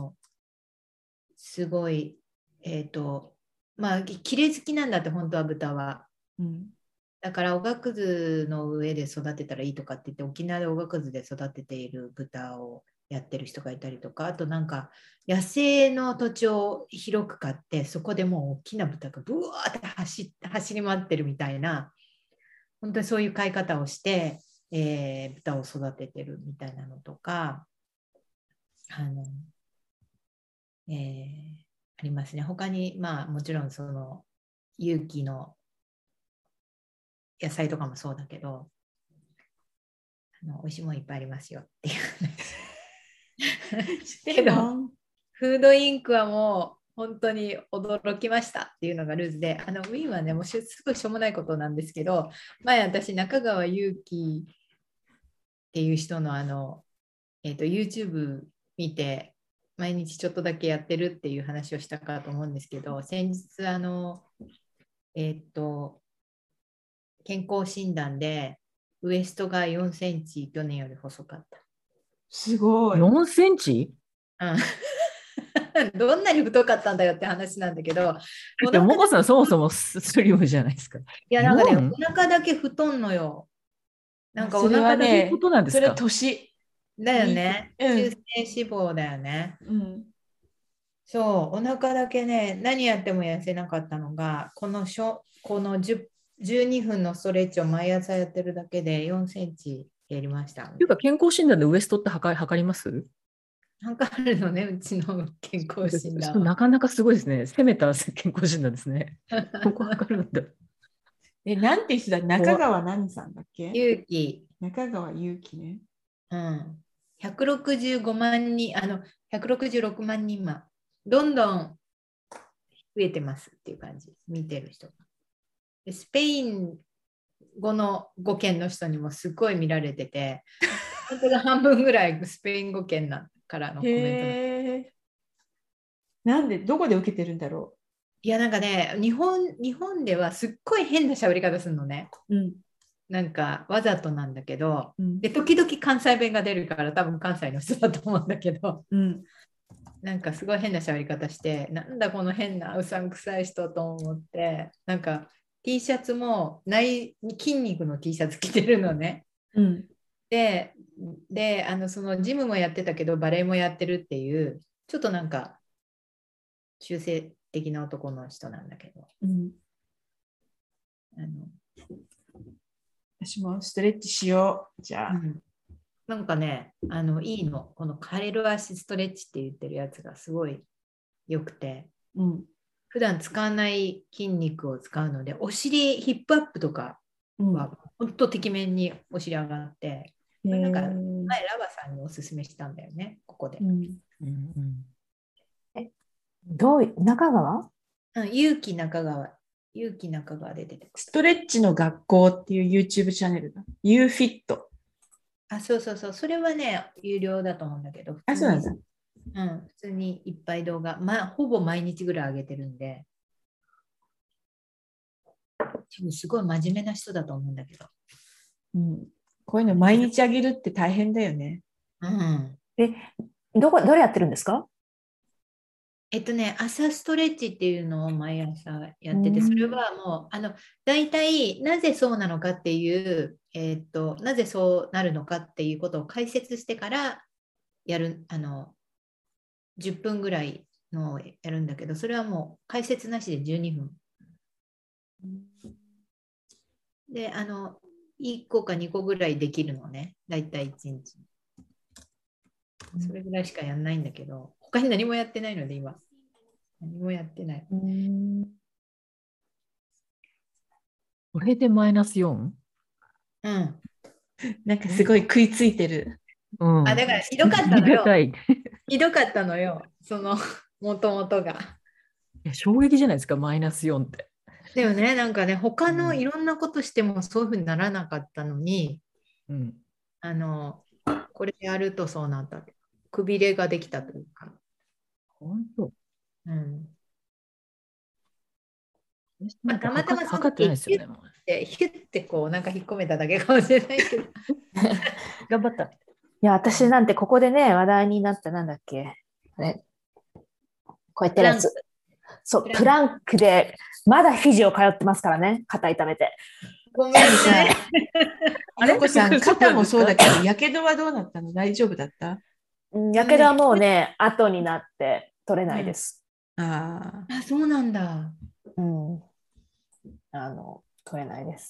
すごい、まあ、きれい好きなんだって、本当は豚は。 うん、 だから、おがくずの上で育てたらいいとかって言って、沖縄でおがくずで育てている豚をやってる人がいたりとか、あとなんか、野生の土地を広く買って、そこでもう大きな豚がブワーって走り回ってるみたいな、本当にそういう飼い方をして、豚を育ててるみたいなのとか、ありますね。他に、まあ、もちろんその有機の野菜とかもそうだけど、美味しいもんいっぱいありますよっていう。 知ってるもん。 フードインクはもう本当に驚きましたっていうのがルーズで、ウィンはね、もうすごいしょうもないことなんですけど、前私、中川祐樹っていう人のYouTube 見て、毎日ちょっとだけやってるっていう話をしたかと思うんですけど、先日健康診断でウエストが4センチ去年より細かった。 すごい。 4センチ？ どんなに太かったんだよって話なんだけど。 でも、もこさんそもそもスリムじゃないですか。 いや、なんかね、お腹だけ太んのよ。なんかお腹だけ、 それ年。 だよね。中性脂肪だよね。 うん。 そう、お腹だけね、何やっても痩せなかったのが、この12分のストレッチを毎朝やってるだけで4センチ減りました。 というか、健康診断でウエストって測ります？ 測るのね、うちの健康診断は。 なかなかすごいですね。攻めた健康診断ですね。ここ測るんだ。 なんて人だ？中川何さんだっけ？ 勇気。 中川勇気ね。 うん。165万人、166万人今。どんどん増えてますっていう感じ。見てる人が。でスペイン語の語圏の人にもすごい見られてて、本当が半分ぐらいスペイン語圏からのコメント。 なんで、どこで受けてるんだろう。 いや、なんかね、日本ではすっごい変な喋り方するのね。 うん。 なんかわざとなんだけど、 うん、 で時々関西弁が出るから多分関西の人だと思うんだけど、 うん、 なんかすごい変な喋り方して、なんだこの変なうさんくさい人と思って、なんか T シャツも筋肉の T シャツ着てるのね。 うん、 でそのジムもやってたけどバレエもやってるっていうちょっとなんか中性的な男の人なんだけど、 うん、私もストレッチしよう。じゃあ、 なんかね、いいの。このカエル足ストレッチって言ってるやつがすごい良くて、普段使わない筋肉を使うので、お尻ヒップアップとかは本当てきめんにお尻上がって、なんか前ラバさんにおすすめしたんだよね、ここで。 中川？ 勇気中川で出てくる。 ストレッチの学校っていう YouTube チャンネルだ。UFIT。 そう。それはね、有料だと思うんだけど。 そうなんだ。 普通にいっぱい動画、ほぼ毎日ぐらい上げてるんで。すごい真面目な人だと思うんだけど。 こういうの毎日上げるって大変だよね。 どれやってるんですか？ 朝ストレッチっていうのを毎朝やってて、それはもう、大体なぜそうなのかっていう、なぜそうなるのかっていうことを解説してからやる、10分ぐらいのをやるんだけど、それはもう解説なしで12分。で、1個か2個ぐらいできるのね、大体1日。それぐらいしかやんないんだけど、他に何もやってないので、今。何もやってない。 これでマイナス 4？ なんかすごい食いついてる。 だからひどかったのよ。ひどかったのよ、もともとが。 衝撃じゃないですか、マイナス4って。 でもね、なんかね、他のいろんなことしてもそういうふうにならなかったのに、これやるとそうなった。くびれができたというか。 本当？ たまたま測ってないですよね。 ヒュッてこうなんか引っ込めただけかもしれないけど。 頑張った。いや、私なんてここでね、話題になったなんだっけ。こうやってるやつ。そう、プランクで、まだフィジオ通ってますからね、肩痛めて。 ごめんね。 あの子さん、肩もそうだけど、やけどはどうなったの？大丈夫だった？ やけどはもうね、後になって取れないです。 そうなんだ。 取れないです。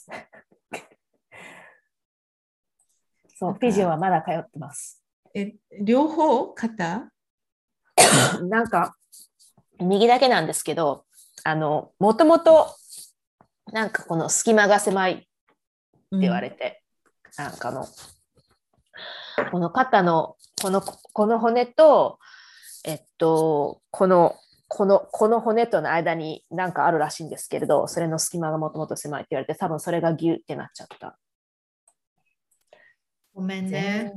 そう、フィジオはまだ通ってます。 両方肩？ なんか、右だけなんですけど、もともと、なんかこの隙間が狭いって言われて、なんかこの肩の、この骨と、この骨との間になんかあるらしいんですけれど、それの隙間がもともと狭いって言われて、多分それがギュってなっちゃった。 ごめんね。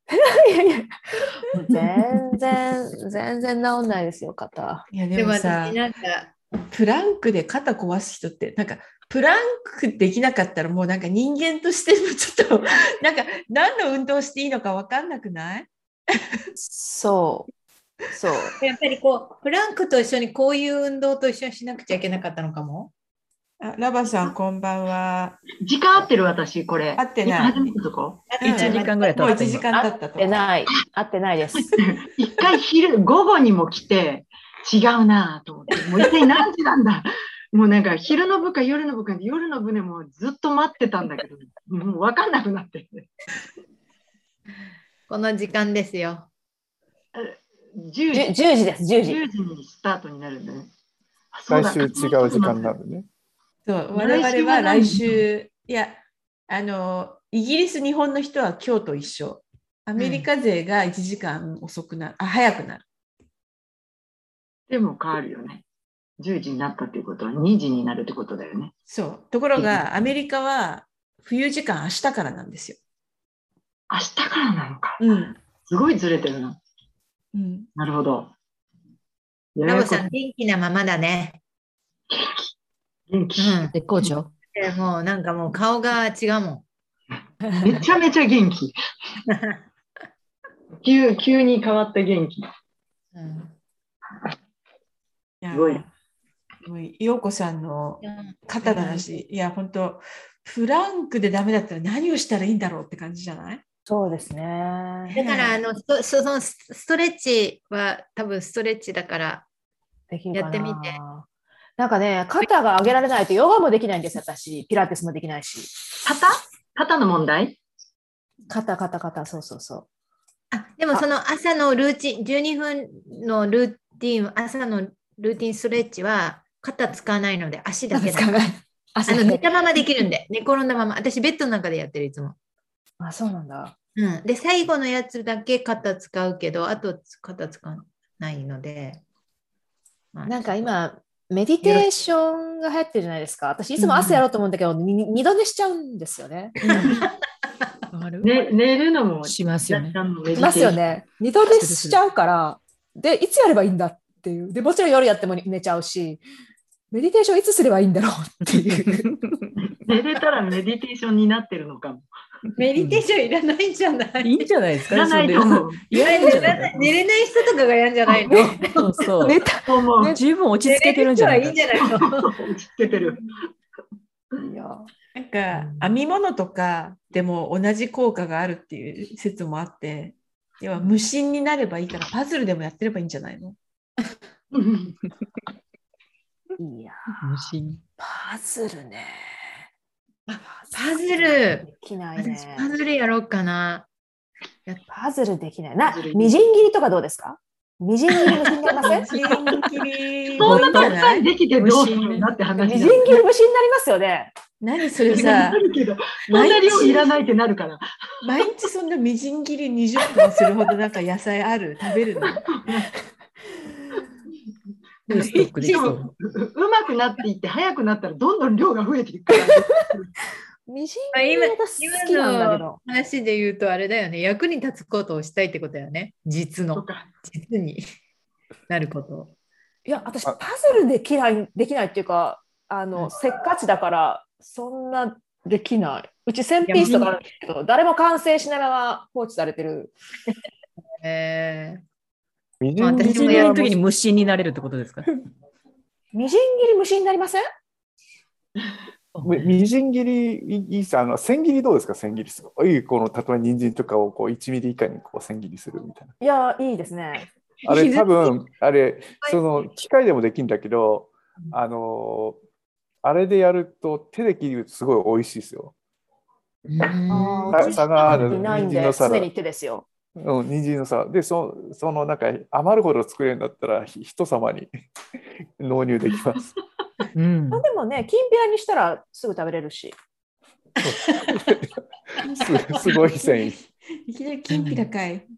全然治んないですよ、肩。 いや、でもさ、プランクで肩壊す人って、なんか、プランクできなかったらもうなんか人間としてもちょっと、なんか何の運動していいのか分かんなくない？ そう。 やっぱりこう、プランクと一緒にこういう運動と一緒にしなくちゃいけなかったのかも。 ラバさん、こんばんは。 時間合ってる私、これ。 合ってない。 1時間ぐらい経った。 もう1時間経ったと。 合ってないです。 一回午後にも来て、違うなと思って、もう一体何時なんだ。もうなんか昼の部か夜の部か、夜の部でもずっと待ってたんだけど、もう分かんなくなって。 この時間ですよ。 10時です、10時。 10時にスタートになるんだね。 来週違う時間になるね。 そう、我々は来週、いや、イギリス、日本の人は今日と一緒。アメリカ勢が1時間遅くなる、早くなる。 でも変わるよね。10時になったっていうことは2時になるってことだよね。 そう。ところが、アメリカは冬時間明日からなんですよ。 明日からなのか。すごいずれてるな。なるほど。 ラボさん、元気なままだね。 元気。 絶好調。 もうなんかもう顔が違うもん。めちゃめちゃ元気。急に変わった元気。 すごい。陽子さんの肩の話、いや、本当プランクでダメだったら何をしたらいいんだろうって感じじゃない？ そうですね。 だからそのストレッチは多分ストレッチだからやってみて。 なんかね、肩が上げられないとヨガもできないんです、私。ピラティスもできないし。 肩の問題？ 肩、そうそうそう。 でもその朝のルーチン、12分のルーティン、朝のルーティンストレッチは肩使わないので足だけだ。寝たままできるんで、寝転んだまま。私ベッドの中でやってるいつも。 あ、そうなんだ。 で、最後のやつだけ肩使うけど、あと肩使わないので。 なんか今、メディテーションが流行ってるじゃないですか。私いつも朝やろうと思うんだけど、二度寝しちゃうんですよね。 寝るのもしますよね。 しますよね。二度寝しちゃうから、で、いつやればいいんだっていう。で、もちろん夜やっても寝ちゃうし、メディテーションいつすればいいんだろうっていう。 寝れたらメディテーションになってるのかも。 メディテーションいらないんじゃない？ いいんじゃないですか。 いらないと思う。 寝れない人とかがやるんじゃないの？ そう。十分落ち着けてるんじゃないか。 落ち着けてる。 なんか編み物とかでも同じ効果があるっていう説もあって、要は無心になればいいからパズルでもやってればいいんじゃないの？ いや、 無心。 パズルね。 パズルできないね。 パズルやろうかな。 パズルできない。みじん切りとかどうですか？みじん切り無心になりません？ みじん切りそんなたくさんできてどうするんだって話。 みじん切り無心になりますよね。 何それさ、 そんな量いらないってなるから。 毎日そんなみじん切り20分するほどなんか野菜ある？食べるの？ でもうまくなっていって早くなったらどんどん量が増えていくから。 みじん切り私好きなんだけど。 話で言うとあれだよね。役に立つことをしたいってことだよね。実になること。 いや、私パズルできないっていうか、せっかちだからそんなできない。うち1000ピースとかあるんですけど、誰も完成しないまま放置されてる。 みじん切りの時に無心になれるってことですか？ みじん切り無心になりません？ みじん切りいいさ、千切りどうですか？千切りすごい、例えば人参とかを1ミリ以下に千切りするみたいな。 いや、いいですね。 あれ多分、その機械でもできるんだけど、あれでやると手で切るとすごい美味しいですよ。差がある。 人参のサラダ。常に手ですよ。 人参のさでそのなんか余るほど作れるんだったら人様に納入できます。 でもね、きんぴらにしたらすぐ食べれるし。 すごい繊維。 いきなりきんぴらかい。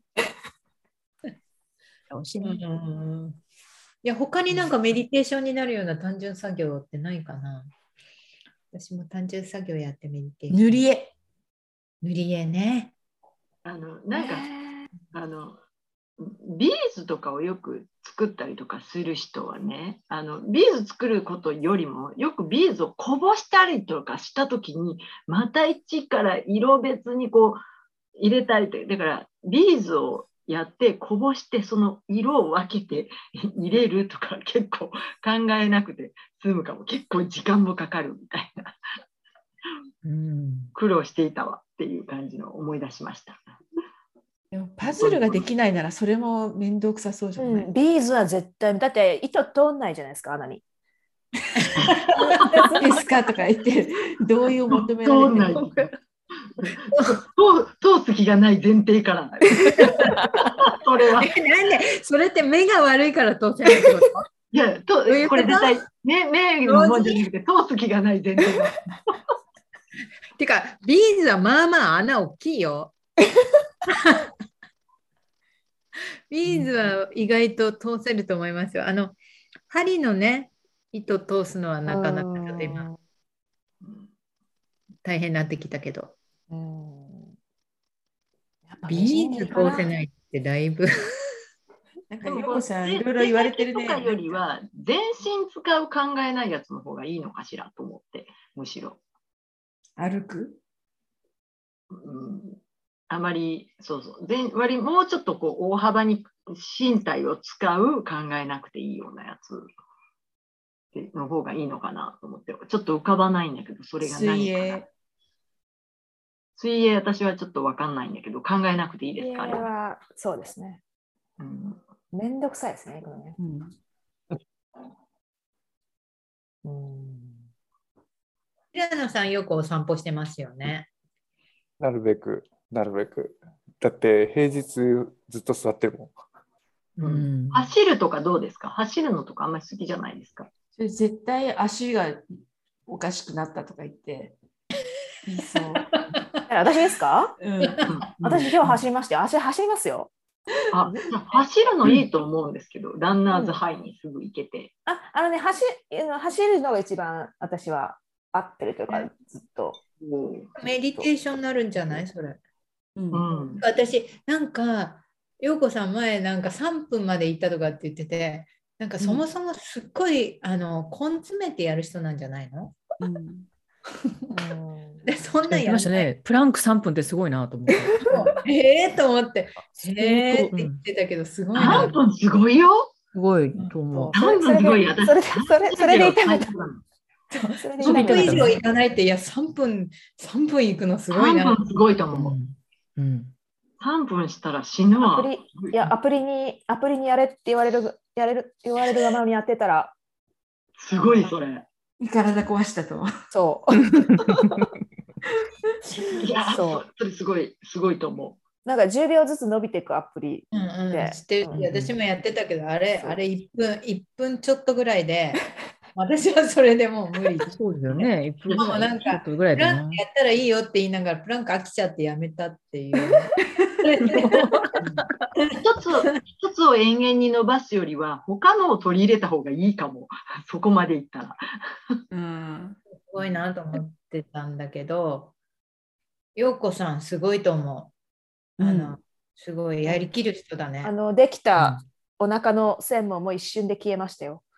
いや、他になんかメディテーションになるような単純作業ってないかな。私も単純作業やってメディテーション。塗り絵ね。 なんかビーズとかをよく作ったりとかする人はね、ビーズ作ることよりもよくビーズをこぼしたりとかした時にまた一から色別に入れたりと、だからビーズをやってこぼしてその色を分けて入れるとか結構考えなくて済むかも。結構時間もかかるみたいな。苦労していたわっていう感じの思い出しました。 でもパズルができないならそれも面倒くさそうじゃない？ ビーズは絶対だって糸通んないじゃないですか、穴に。 ですかとか言って同意を求められてる。 通す気がない前提からそれは。 なんでそれって目が悪いから通せないってこと？ いやこれ絶対目のもんじゃなくて通す気がない前提だ。 てかビーズはまあまあ穴大きいよ。ビーズは意外と通せると思いますよ。針のね、糸通すのはなかなかちょっと今大変になってきたけど。ビーズ通せないってだいぶ。 なんか、ヨコさん、いろいろ言われてるね。 とかよりは、全身使う考えないやつの方がいいのかしらと思って、むしろ。 歩く？ あまり、割りもうちょっと大幅に身体を使う考えなくていいようなやつの方がいいのかなと思って、ちょっと浮かばないんだけど、それが何かな。水泳、私はちょっと分かんないんだけど、考えなくていいですか？ 水泳はそうですね。めんどくさいですね、これね。 平野さんよくお散歩してますよね。 なるべく。 なるべく。だって平日ずっと座ってるもん。走るとかどうですか？走るのとかあんまり好きじゃないですか？ それ絶対足がおかしくなったとか言って言いそう。 私ですか？私今日走りましたよ。足走りますよ。 走るのいいと思うんですけど、ランナーズハイにすぐ行けて。 走るのが一番私は合ってるというか、ずっと。 メディテーションになるんじゃないそれ。 うん私、なんか、陽子さん前、なんか3分まで行ったとかって言ってて、なんかそもそもすっごい、根詰めてやる人なんじゃないの？でそんなんやましたね。プランク3分ってすごいなと思って。 と思って、って言ってたけど、すごいな。 3分すごいよ。 すごいと思う。 3分すごい。 それで痛めた。 3分以上行かないって、いや、3分行くのすごいな。 3分すごいと思う。3分したら死ぬわ。 アプリにやれって言われる側にやってたら。 すごいそれ。 体壊したと。 そう。 いや、それすごいと思う。 なんか10秒ずつ伸びていくアプリで。 私もやってたけど、あれ1分ちょっとぐらいで、私はそれでもう無理。 そうですよね。 1分なんか、プランクやったらいいよって言いながら、プランク飽きちゃってやめたっていう。 一つを延々に伸ばすよりは、他のを取り入れた方がいいかも。そこまでいったら。 すごいなと思ってたんだけど、陽子さんすごいと思う。すごいやりきる人だね。 できたお腹の線も一瞬で消えましたよ。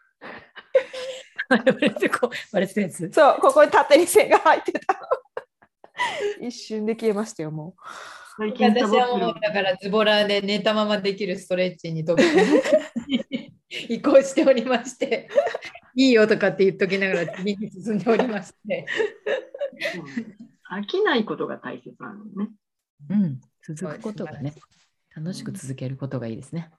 そう、ここに縦に線が入ってた。一瞬で消えましたよ、もう。 私はもうだからズボラで寝たままできるストレッチに移行しておりまして、いいよとかって言っときながら次に進んでおりまして。 飽きないことが大切なのね。 続くことがね、楽しく続けることがいいですね。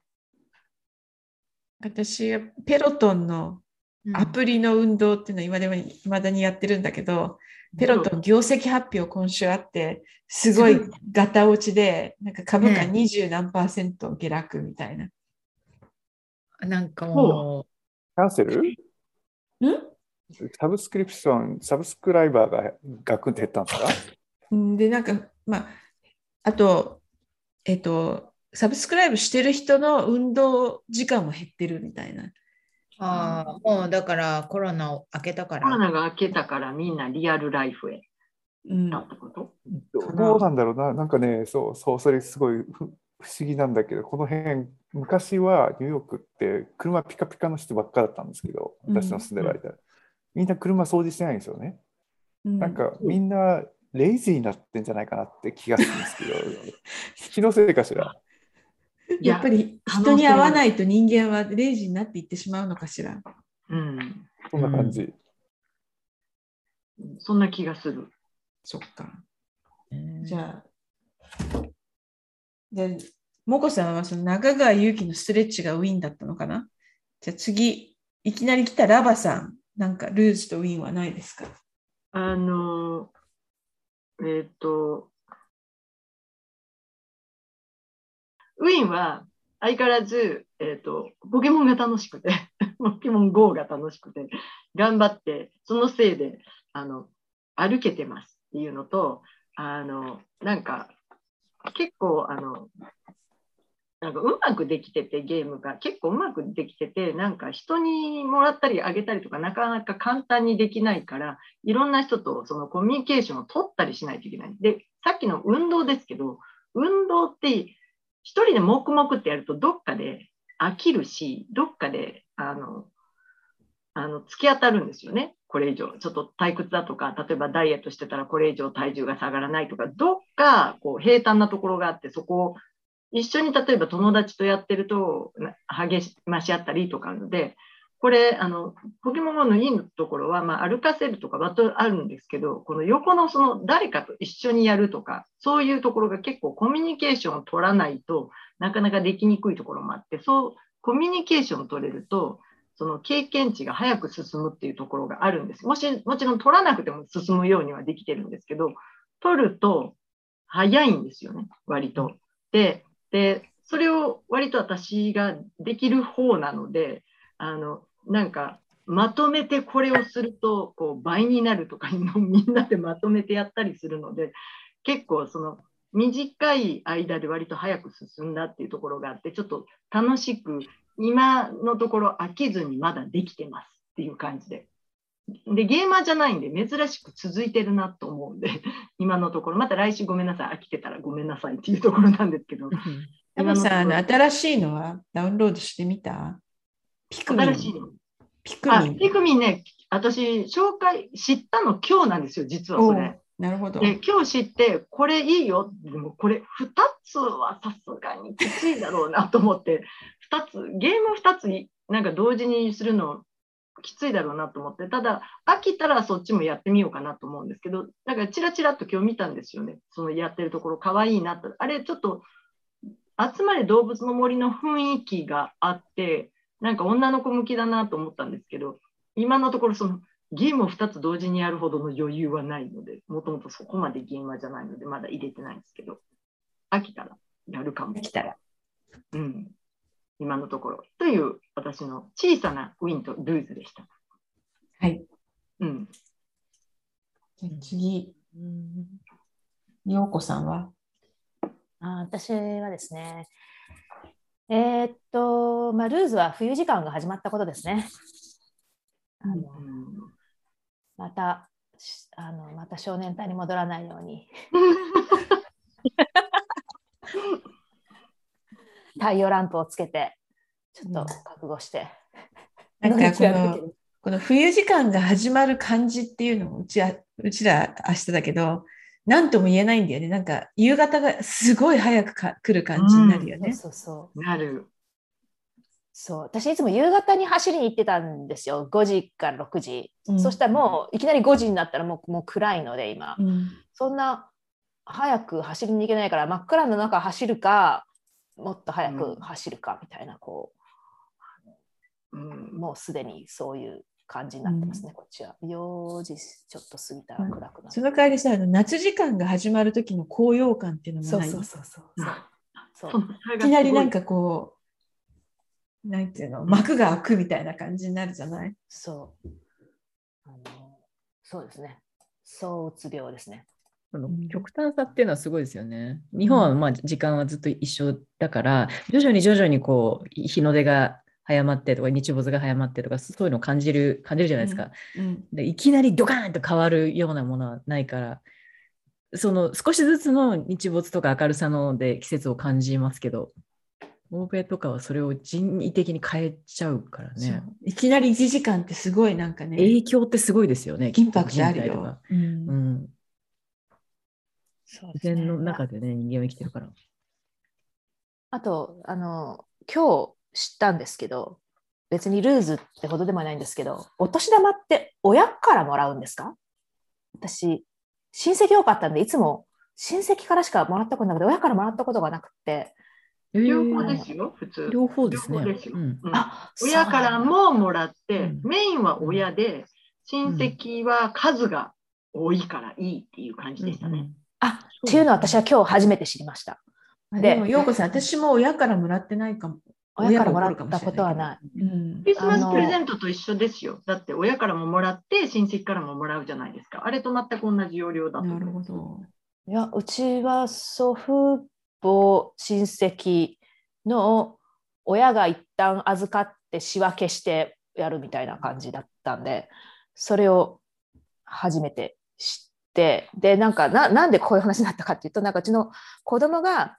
私、ペロトンのアプリの運動っていうのは未だにやってるんだけど、ペロトン業績発表今週あって、すごいガタ落ちで、なんか株価20何%下落みたいな。 なんかもう。 キャンセル？サブスクライバーがガクンと減ったんですか？ で、なんか、あと、サブスクライブしてる人の運動時間も減ってるみたいな。 もうだからコロナを明けたから。 コロナが明けたからみんなリアルライフへだってこと？ どうなんだろうな。なんかね、それすごい不思議なんだけど、この辺、昔はニューヨークって車ピカピカの人ばっかだったんですけど、私の住んでる間、みんな車掃除してないんですよね。なんかみんなレイジーになってんじゃないかなって気がするんですけど、気のせいかしら。 やっぱり人に会わないと人間はレイジーになっていってしまうのかしら。 そんな感じ。 そんな気がする。 そっか。じゃあ、もこさんはその中川祐希のストレッチがウィンだったのかな？じゃあ次、いきなり来たラバさん、なんかルーズとウィンはないですか？ ウィンは相変わらず、ポケモンが楽しくて、ポケモン GO が楽しくて、頑張って、そのせいで歩けてますっていうのと、なんか結構なんかうまくできてて、ゲームが結構うまくできてて、なんか人にもらったりあげたりとかなかなか簡単にできないから、いろんな人とそのコミュニケーションを取ったりしないといけない。で、さっきの運動ですけど、運動って一人で黙々ってやるとどっかで飽きるし、どっかで突き当たるんですよね。これ以上ちょっと退屈だとか、例えばダイエットしてたらこれ以上体重が下がらないとか、どっかこう平坦なところがあって、そこを一緒に例えば友達とやってると励まし合ったりとかあるので、これポケモン GO のいいところは、歩かせるとかはあるんですけど、この横のその誰かと一緒にやるとか、そういうところが結構コミュニケーションを取らないとなかなかできにくいところもあって、そうコミュニケーションを取れるとその経験値が早く進むっていうところがあるんです。もちろん取らなくても進むようにはできてるんですけど、取ると早いんですよね、割と。で、それを割と私ができる方なので、なんか、まとめてこれをするとこう倍になるとかいうのをみんなでまとめてやったりするので、結構その短い間で割と早く進んだっていうところがあって、ちょっと楽しく今のところ飽きずにまだできてますっていう感じで。で、ゲーマーじゃないんで珍しく続いてるなと思うんで、今のところ、また来週ごめんなさい、飽きてたらごめんなさいっていうところなんですけど。 タマさん、新しいのはダウンロードしてみた？ピクミン。 新しいの。 ピクミン。 ピクミンね、私、知ったの今日なんですよ、実はそれ。 なるほど。 で、今日知って、これいいよ。でもこれ2つはさすがにきついだろうなと思って、ゲーム2つなんか同時にするのきついだろうなと思って、ただ飽きたらそっちもやってみようかなと思うんですけど、なんかチラチラっと今日見たんですよね。そのやってるところかわいいなと。あれちょっと集まれ動物の森の雰囲気があって、なんか女の子向きだなと思ったんですけど、今のところそのゲームを2つ同時にやるほどの余裕はないので、もともとそこまでゲーマーじゃないのでまだ入れてないんですけど、飽きたらやるかも。 飽きたら。 うん。今のところ。という私の小さなウィンとルーズでした。 はい。 うん。 次、陽子さんは？ 私はですね、ルーズは冬時間が始まったことですね。また少年隊に戻らないように太陽ランプをつけてちょっと覚悟して、 なんかこの冬時間が始まる感じっていうのもうちら明日だけど何とも言えないんだよね。なんか夕方がすごい早く来る感じになるよね。 そうなる。 そう、私いつも夕方に走りに行ってたんですよ。5時から6時、そしたらもういきなり5時になったらもう暗いので今、そんな早く走りに行けないから真っ暗の中走るかもっと早く走るかみたいなもうすでにそういう感じになってますね、こっちは。4時ちょっと過ぎたら暗くなる。 その代わりさ、夏時間が始まる時の高揚感っていうのもない？そういきなりなんかこうなんていうの、幕が開くみたいな感じになるじゃない？ そうですね。そううつ病ですね。 極端さっていうのはすごいですよね。日本はまあ時間はずっと一緒だから、徐々にこう日の出が早まってとか日没が早まってとかそういうのを感じるじゃないですか。でいきなりドカーンと変わるようなものはないから、その少しずつの日没とか明るさので季節を感じますけど、欧米とかはそれを人為的に変えちゃうからね。 いきなり1時間ってすごいなんかね。 影響ってすごいですよね。 インパクトあるよ。 自然の中でね、人間は生きてるから。 あと、今日知ったんですけど、別にルーズってほどでもないんですけど、お年玉って親からもらうんですか？私、親戚多かったんで、いつも親戚からしかもらったことなくて、親からもらったことがなくて。 両方ですよ、普通。 両方ですね。 親からももらって、メインは親で、親戚は数が多いからいいっていう感じでしたね。 っていうのは私は今日初めて知りました。 でも、陽子さん、私も親からもらってないかも。 親からもらったことはない。 クリスマスプレゼントと一緒ですよ。だって親からももらって、親戚からももらうじゃないですか。あれと全く同じ要領だと思う。 なるほど。 いや、うちは祖父母親戚の親が一旦預かって仕分けしてやるみたいな感じだったんで、それを初めて知って、でなんでこういう話になったかっていうと、なんかうちの子供が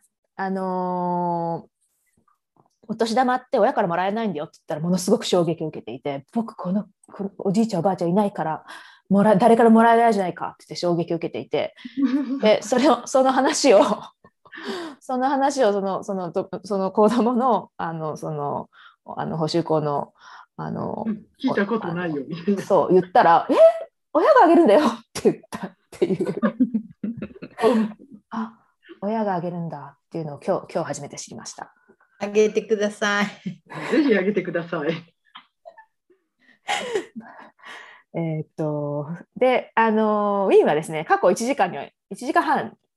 お年玉って親からもらえないんだよって言ったらものすごく衝撃を受けていて、僕このおじいちゃんおばあちゃんいないから誰からもらえないじゃないかって言って衝撃を受けていて、でその話をその子供の補習校の聞いたことないよみたいな。 そう言ったら親があげるんだよって言ったっていう親があげるんだっていうのを今日初めて知りました。 あげてください。 ぜひあげてください。 でウィーンはですね、過去1時間半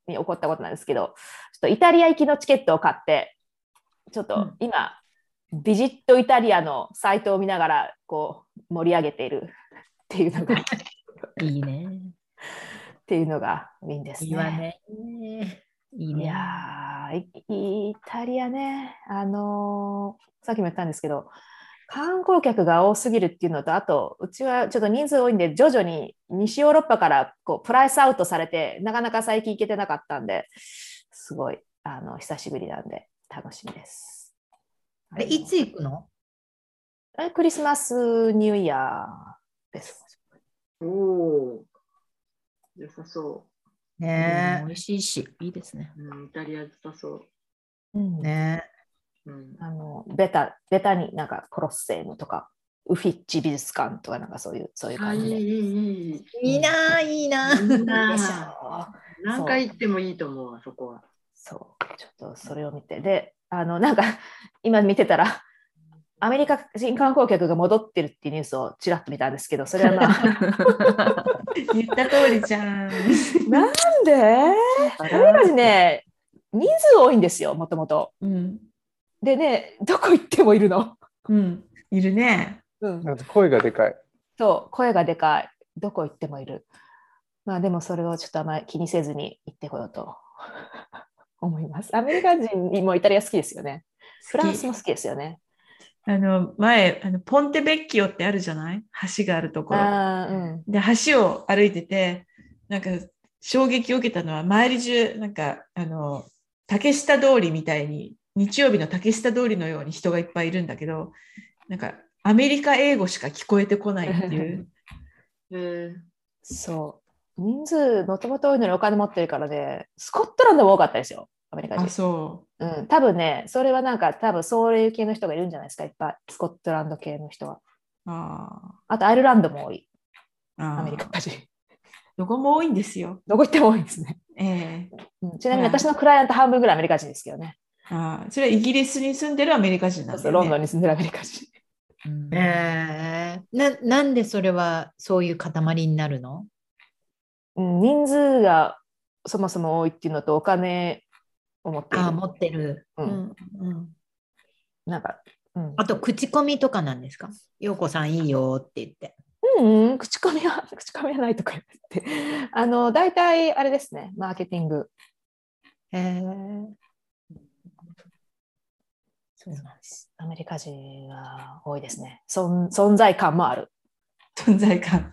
に起こったことなんですけど、ちょっとイタリア行きのチケットを買って、ちょっと今、ビジットイタリアのサイトを見ながらこう盛り上げているっていうのがいいね。 っていうのがいいんですね。 いいわね。いいね。 いやイタリアね、さっきも言ったんですけど、観光客が多すぎるっていうのと、あとうちはちょっと人数多いんで、徐々に西ヨーロッパからこうプライスアウトされて、なかなか最近行けてなかったんで、すごい久しぶりなんで楽しみです。 いつ行くの？ クリスマスニューイヤーです。 おお、良さそね、 美味しいし、いいですね。 イタリア良さそう。 ね、 ベタになんかコロッセームとかウフィッチ美術館とかなんかそういう感じで。 いいな、いいな。 何回行ってもいいと思う、あそこは。 そう、ちょっとそれを見て、で、なんか今見てたら、アメリカ人観光客が戻ってるっていうニュースをちらっと見たんですけど、それはまあ言った通りじゃん。 なんでアメリカ人ね、人数多いんですよ、もともと。でね、どこ行ってもいるの。 いるね。 声がでかい。 そう、声がでかい。どこ行ってもいる。まあでもそれをちょっとあまり気にせずに行ってこようと思います。アメリカ人もイタリア好きですよね。フランスも好きですよね。 前ポンテベッキオってあるじゃない？橋があるところ。で、橋を歩いてて、なんか衝撃を受けたのは、周り中、なんか竹下通りみたいに、日曜日の竹下通りのように人がいっぱいいるんだけど、なんかアメリカ英語しか聞こえてこないっていう。 そう。人数もともと多いのにお金持ってるからね、スコットランドも多かったですよ、アメリカ人。 あ、そう。 多分ね、それはなんか多分そういう系の人がいるんじゃないですか、いっぱい。スコットランド系の人は。あとアイルランドも多い。アメリカ人。 どこも多いんですよ。 どこ行っても多いですね。ちなみに私のクライアント半分ぐらいアメリカ人ですけどね。 それはイギリスに住んでるアメリカ人なんだよね。 ロンドンに住んでるアメリカ人。 なんでそれはそういう塊になるの？ 人数がそもそも多いっていうのとお金を持っている。 持ってる。 なんか、 あと口コミとかなんですか？陽子さんいいよって言って。 口コミはないとか言って。大体あれですね、マーケティング。そうなんです。アメリカ人は多いですね。存在感もある。 存在感。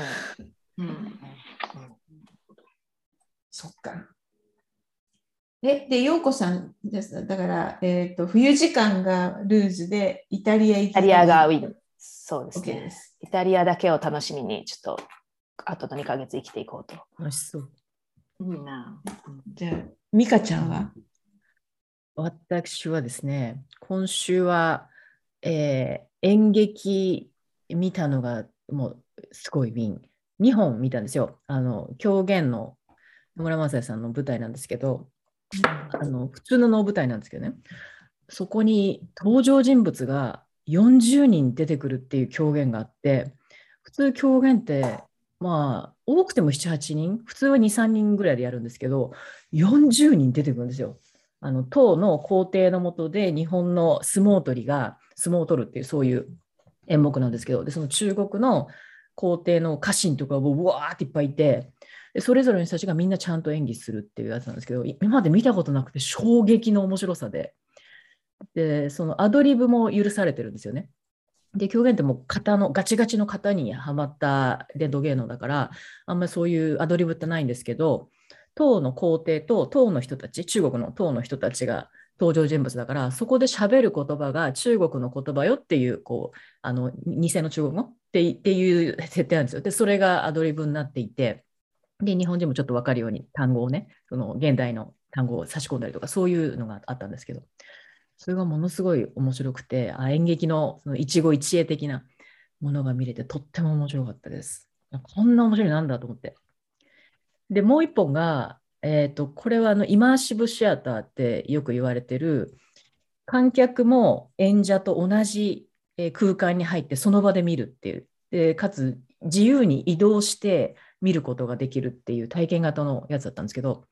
そっか。で、陽子さんです。だから、冬時間がルーズで、イタリアがウィン。そうですね。イタリアだけを楽しみに、ちょっと、あとの2ヶ月生きていこうと。 楽しそう。 いいな。 じゃあ、美香ちゃんは？ 私はですね、今週は、演劇見たのがもうすごい2本見たんですよ。狂言の野村萬斎さんの舞台なんですけど、普通の能舞台なんですけどね、そこに登場人物が40人出てくるっていう狂言があって、普通狂言ってまあ多くても 7,8 人、普通は 2,3 人ぐらいでやるんですけど、40人出てくるんですよ。唐の皇帝の下で日本の相撲取りが相撲を取るっていうそういう演目なんですけど、でその中国の皇帝の家臣とかをうわーっていっぱいいて、でそれぞれの人たちがみんなちゃんと演技するっていうやつなんですけど、今まで見たことなくて衝撃の面白さで、そのアドリブも許されてるんですよね。で狂言ってもうガチガチの型にはまった伝統芸能だから、あんまりそういうアドリブってないんですけど、唐の皇帝と唐の人たち、中国の唐の人たちが登場人物だから、そこで喋る言葉が中国の言葉よっていう、偽の中国語っていう設定なんですよ。でそれがアドリブになっていて、で日本人もちょっと分かるように単語をね、その現代の単語を差し込んだりとか、そういうのがあったんですけど、それがものすごい面白くて、演劇のその一期一会的なものが見れてとっても面白かったです。こんな面白いなんだと思って。でもう一本が、これはイマーシブシアターってよく言われてる、観客も演者と同じ空間に入ってその場で見るっていう、でかつ自由に移動して見ることができるっていう体験型のやつだったんですけど、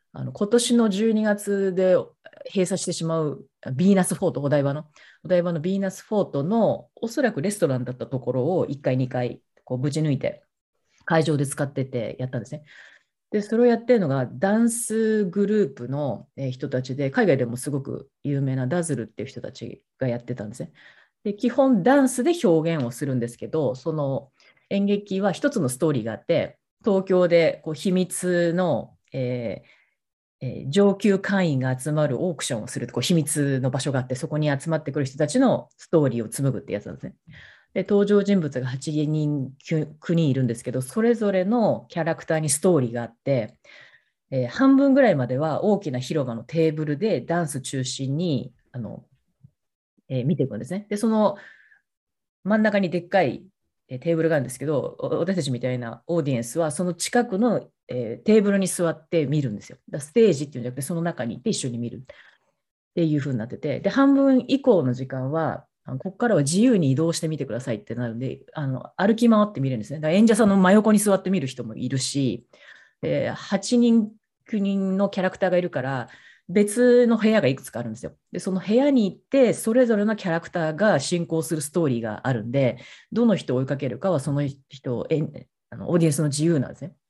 今年の12月で閉鎖してしまうヴィーナスフォート、お台場のヴィーナスフォートのおそらくレストランだったところを1回、2回こうぶち抜いて会場で使っててやったんですね。で、それをやってるのがダンスグループの人たちで、海外でもすごく有名なダズルっていう人たちがやってたんですね。で、基本ダンスで表現をするんですけど、その演劇は一つのストーリーがあって、東京でこう秘密の、上級会員が集まるオークションをするとこう秘密の場所があって、そこに集まってくる人たちのストーリーを紡ぐってやつなんですね。で、登場人物が8人、9人いるんですけど、それぞれのキャラクターにストーリーがあって、半分ぐらいまでは大きな広場のテーブルでダンス中心に見ていくんですね。で、その真ん中にでっかいテーブルがあるんですけど、私たちみたいなオーディエンスはその近くのテーブルに座って見るんですよ。だステージっていうんじゃなくて、その中に行って一緒に見るっていう風になってて、で、半分以降の時間は、ここからは自由に移動してみてくださいってなるんで、歩き回って見れるんですね。だから演者さんの真横に座って見る人もいるし、8人、9人のキャラクターがいるから、別の部屋がいくつかあるんですよ。で、その部屋に行って、それぞれのキャラクターが進行するストーリーがあるんで、どの人を追いかけるかはその人オーディエンスの自由なんですね。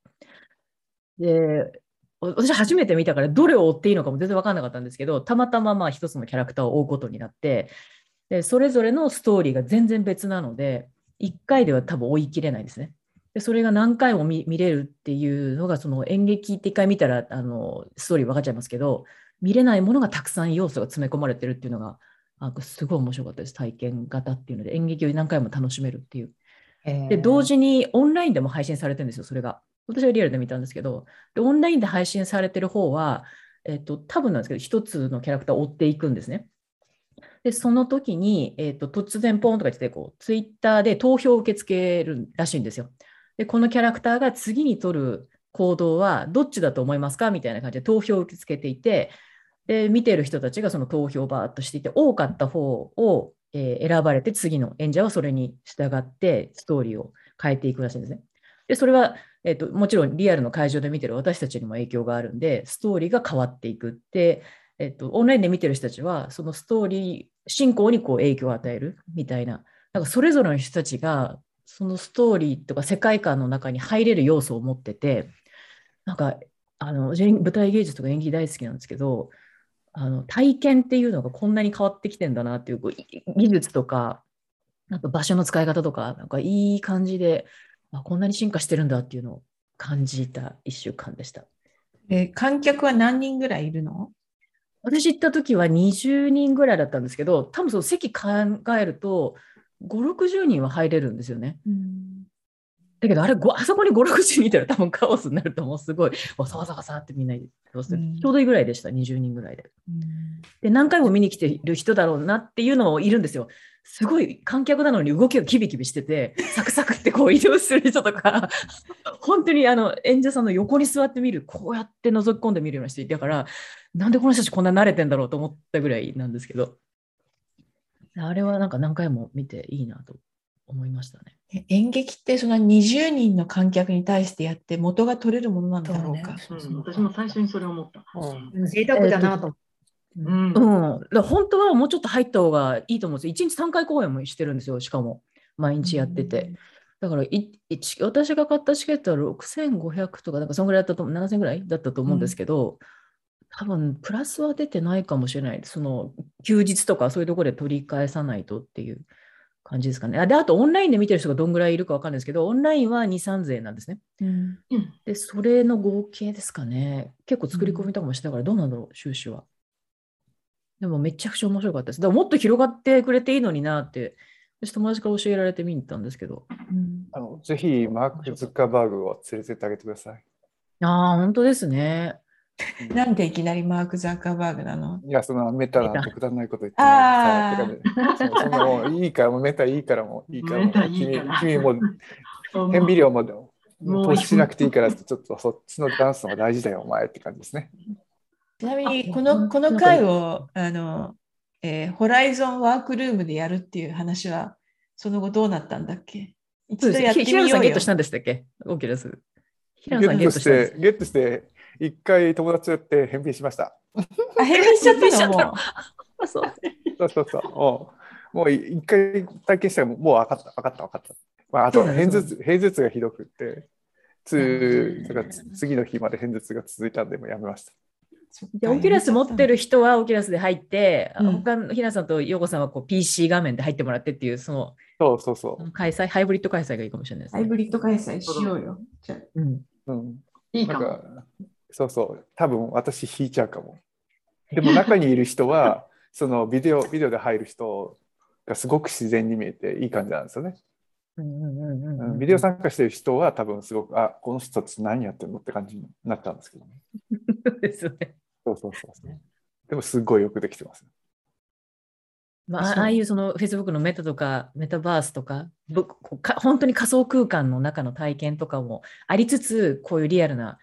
で、私初めて見たからどれを追っていいのかも全然分からなかったんですけど、たまたままあ一つのキャラクターを追うことになって、でそれぞれのストーリーが全然別なので、1回では多分追い切れないですね。でそれが何回も見れるっていうのが、その演劇って1回見たらストーリー分かっちゃいますけど、見れないものがたくさん要素が詰め込まれてるっていうのがすごい面白かったです。体験型っていうので演劇を何回も楽しめるっていう。で同時にオンラインでも配信されてるんですよ、それが。私はリアルで見たんですけど、でオンラインで配信されてる方は、多分なんですけど、一つのキャラクターを追っていくんですね。で、その時に、突然ポンとか言ってこう、ツイッターで投票を受け付けるらしいんですよ。で、このキャラクターが次に取る行動はどっちだと思いますかみたいな感じで投票を受け付けていて、で、見ている人たちがその投票をバーッとしていて、多かった方を、選ばれて、次の演者はそれに従ってストーリーを変えていくらしいんですね。で、それは、もちろんリアルの会場で見てる私たちにも影響があるんで、ストーリーが変わっていくって、オンラインで見てる人たちは、そのストーリー進行にこう影響を与えるみたいな、なんかそれぞれの人たちが、そのストーリーとか世界観の中に入れる要素を持ってて、なんか舞台芸術とか演技大好きなんですけど、体験っていうのがこんなに変わってきてんだなっていう、技術とか、あと場所の使い方とか、なんかいい感じで、こんなに進化してるんだっていうのを感じた1週間でした。 観客は何人ぐらいいるの？ 私行った時は20人ぐらいだったんですけど、多分その席考えると5、60人は入れるんですよね。だけどあそこに5、60人いたら多分カオスになると思う。すごいわさわさわさってみんなちょうどいいぐらいでした。20人ぐらいで。で何回も見に来ている人だろうなっていうのもいるんですよ。すごい観客なのに動きがキビキビしてて、サクサクってこう移動する人とか本当に演者さんの横に座って見る、こうやって覗き込んで見るような人いたから、なんでこの人たちこんな慣れてんだろうと思ったぐらいなんですけど、あれはなんか何回も見ていいなと思いましたね。 演劇ってその20人の観客に対してやって元が取れるものなんだろうか。 私も最初にそれを思った。 贅沢だなと思って。 本当はもうちょっと入った方がいいと思うんですよ。1日3回公演もしてるんですよ。しかも毎日やってて。だから私が買ったチケットは6500とか、なんかそのぐらいだったと思う、7000ぐらいだったと思うんですけど、多分プラスは出てないかもしれない。その休日とかそういうところで取り返さないとっていう感じですかね。で、あとオンラインで見てる人がどんぐらいいるか分かんないですけど、オンラインは2、3勢なんですね。で、それの合計ですかね。結構作り込みとかもしたから、どうなんだろう、収支は。でもめちゃくちゃ面白かったです。だからもっと広がってくれていいのになって、私友達から教えられて見に行ったんですけど。 ぜひマーク・ズッカーバーグを連れてってあげてください。 本当ですね。 なんでいきなりマーク・ザッカーバーグなの？ いや、そのメタなんてくだらないこと言ってない。いいから、もうメタいいからもういいから。君もヘンビリオも投資しなくていいから、ちょっとそっちのダンスの方が大事だよ、お前って感じですね。 ちなみにこの回をホライゾンワークルームでやるっていう話はその後どうなったんだっけ？一度やってみようよ。 平野さんゲットしたんでしたっけ？ OK です。 ゲットして一回友達とやって返品しました。 あ、返品しちゃったのもう。 もう一回体験したらもう分かった。まあ、あと片頭痛がひどくって次の日まで片頭痛が続いたんでもうやめました。 でオキュラス持ってる人はオキュラスで入って、他のひなさんとヨコさんはこう PC 画面で入ってもらってっていう、そう。ハイブリッド開催がいいかもしれないですね。 ハイブリッド開催しようよ。じゃあいいかも。 多分私引いちゃうかも。でも中にいる人はそのビデオで入る人がすごく自然に見えていい感じなんですよね。ビデオ参加してる人は多分すごくこの人たち何やってるのって感じになったんですけどね。 ですね。 でもすごいよくできてます。 ああいうその Facebook のメタとかメタバースとか本当に仮想空間の中の体験とかもありつつ、こういうリアルな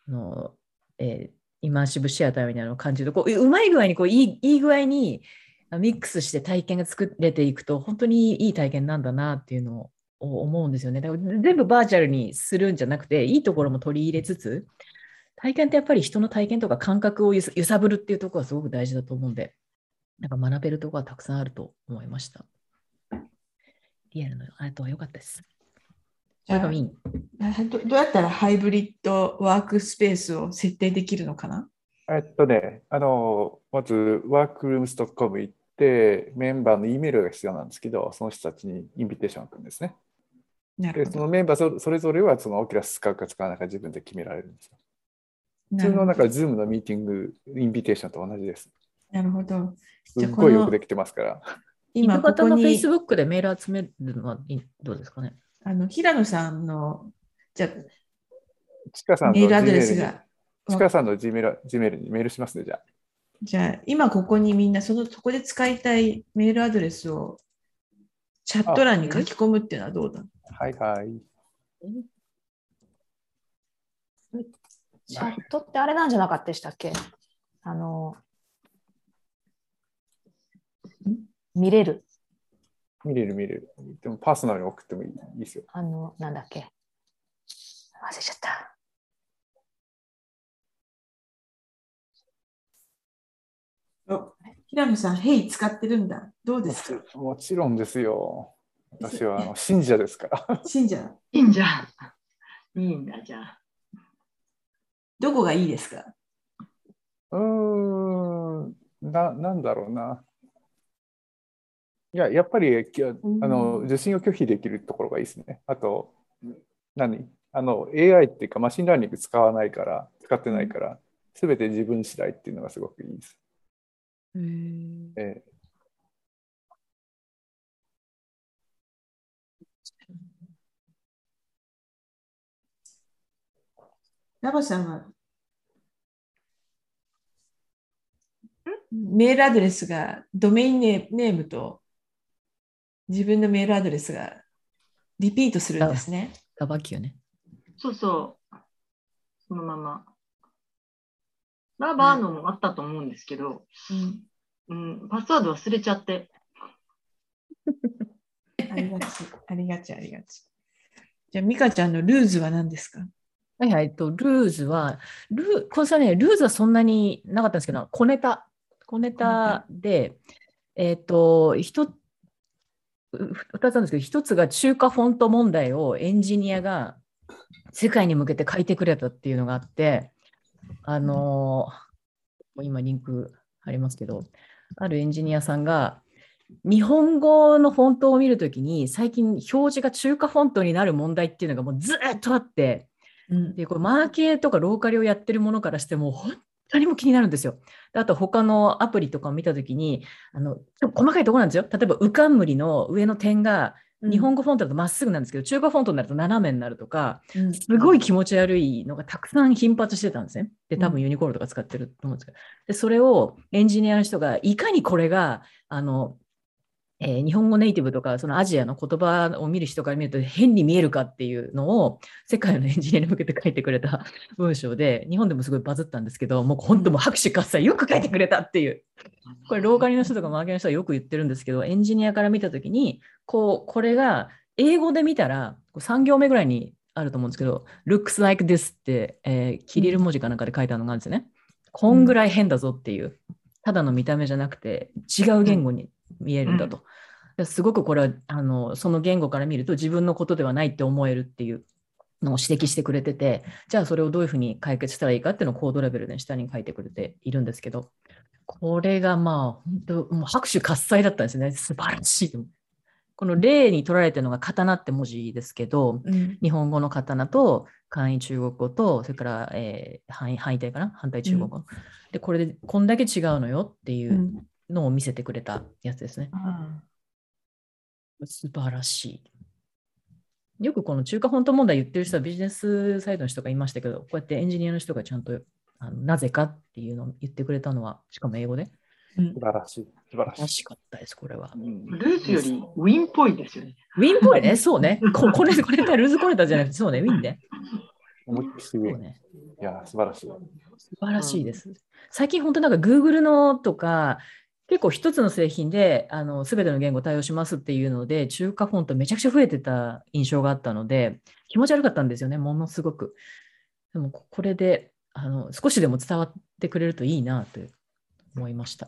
イマーシブシアターみたいなのを感じると、うまい具合にいい具合にミックスして体験が作れていくと本当にいい体験なんだなっていうのを思うんですよね。だから全部バーチャルにするんじゃなくて、いいところも取り入れつつ、体験ってやっぱり人の体験とか感覚を揺さぶるっていうところがすごく大事だと思うんで、なんか学べるところはたくさんあると思いました。リアルのあとは良かったです。 どうやったらハイブリッドワークスペースを設定できるのかな？ まずworkrooms.com 行ってメンバーの E メールが必要なんですけど、その人たちにインビテーションを送るんですね。でそのメンバーそれぞれはそのオキュラス使うか使わないか自分で決められるんですよ。普通のZoom のミーティングインビテーションと同じです。 なるほど。 すっごいよくできてますから。 今ここに Facebook でメール集めるのはどうですかね？ 平野さんのじゃちかさんのメールアドレスがちかさんの Gmail にメールしますね。 じゃあ今ここにみんなそこで使いたいメールアドレスをチャット欄に書き込むっていうのはどうだ？ はいはい。 チャットってあれなんじゃなかったでしたっけ？見れる。 でもパーソナルに送ってもいいですよ。 なんだっけ。忘れちゃった。 平野さん、ヘイ使ってるんだ。どうですか？ もちろんですよ。私は信者ですから。 信者。 いいんだ、じゃあ。 どこがいいですか？ なんだろうな。やっぱり受信を拒否できるところがいいですね。あと、AI っていうかマシンラーニング使ってないから、すべて自分次第っていうのがすごくいいです。 ラボさんはメールアドレスがドメインネームと自分のメールアドレスがリピートするんですね。 ガバキューね。 そう。そのまま。ラバーのもあったと思うんですけど、パスワード忘れちゃって。 ありがち。じゃあ、ミカちゃんのルーズは何ですか？ ルーズは、これね、ルーズはそんなになかったんですけど、小ネタで、2つなんですけど、1つが中華フォント問題をエンジニアが世界に向けて書いてくれたっていうのがあって、今リンク貼りますけど、あるエンジニアさんが日本語のフォントを見るときに最近表示が中華フォントになる問題っていうのがもうずっとあって、でこれマーケとかローカルをやってるものからしても本当にも気になるんですよ。あと他のアプリとかを見たときに細かいところなんですよ。例えばうかんむりの上の点が日本語フォントだとまっすぐなんですけど、中華フォントになると斜めになるとか、すごい気持ち悪いのがたくさん頻発してたんですね。で、多分ユニコールとか使ってると思うんですけど、でそれをエンジニアの人がいかにこれが日本語ネイティブとかそのアジアの言葉を見る人から見ると変に見えるかっていうのを世界のエンジニアに向けて書いてくれた文章で、日本でもすごいバズったんですけど、もう本当も拍手喝采、よく書いてくれたっていう、これローカルの人とかマーケの人はよく言ってるんですけど、エンジニアから見たときにこれが英語で見たら3行目ぐらいにあると思うんですけど、looks like this って、キリル文字かなんかで書いてあるのがあるんですよね。こんぐらい変だぞっていう、ただの見た目じゃなくて違う言語に見えるんだと。すごくこれはその言語から見ると自分のことではないって思えるっていうのを指摘してくれてて、じゃあそれをどういうふうに解決したらいいかっていうのをコードレベルで下に書いてくれているんですけど、これがまあ本当もう拍手喝采だったんですね。素晴らしい。この例に取られてるのが刀って文字ですけど、日本語の刀と簡易中国語と、それから、反対かな、反対中国語、で、これでこんだけ違うのよっていうのを見せてくれたやつですね。素晴らしい。よくこの中華本当問題言ってる人はビジネスサイドの人がいましたけど、こうやってエンジニアの人がちゃんとなぜかっていうのを言ってくれたのは、しかも英語で。 素晴らしい。素晴らしい。 楽しかったです、これは。 ルーズよりウィンっぽいですよね。 ウィンっぽいね、そうね。これルーズコネタじゃなくて、そうね、ウィンね。 思いっきりウィン。ね、いや、素晴らしい。素晴らしいです。最近本当なんか Google のとか、結構一つの製品で全ての言語対応しますっていうので、中華フォントめちゃくちゃ増えてた印象があったので、気持ち悪かったんですよね、ものすごく。でもこれで少しでも伝わってくれるといいなと思いました。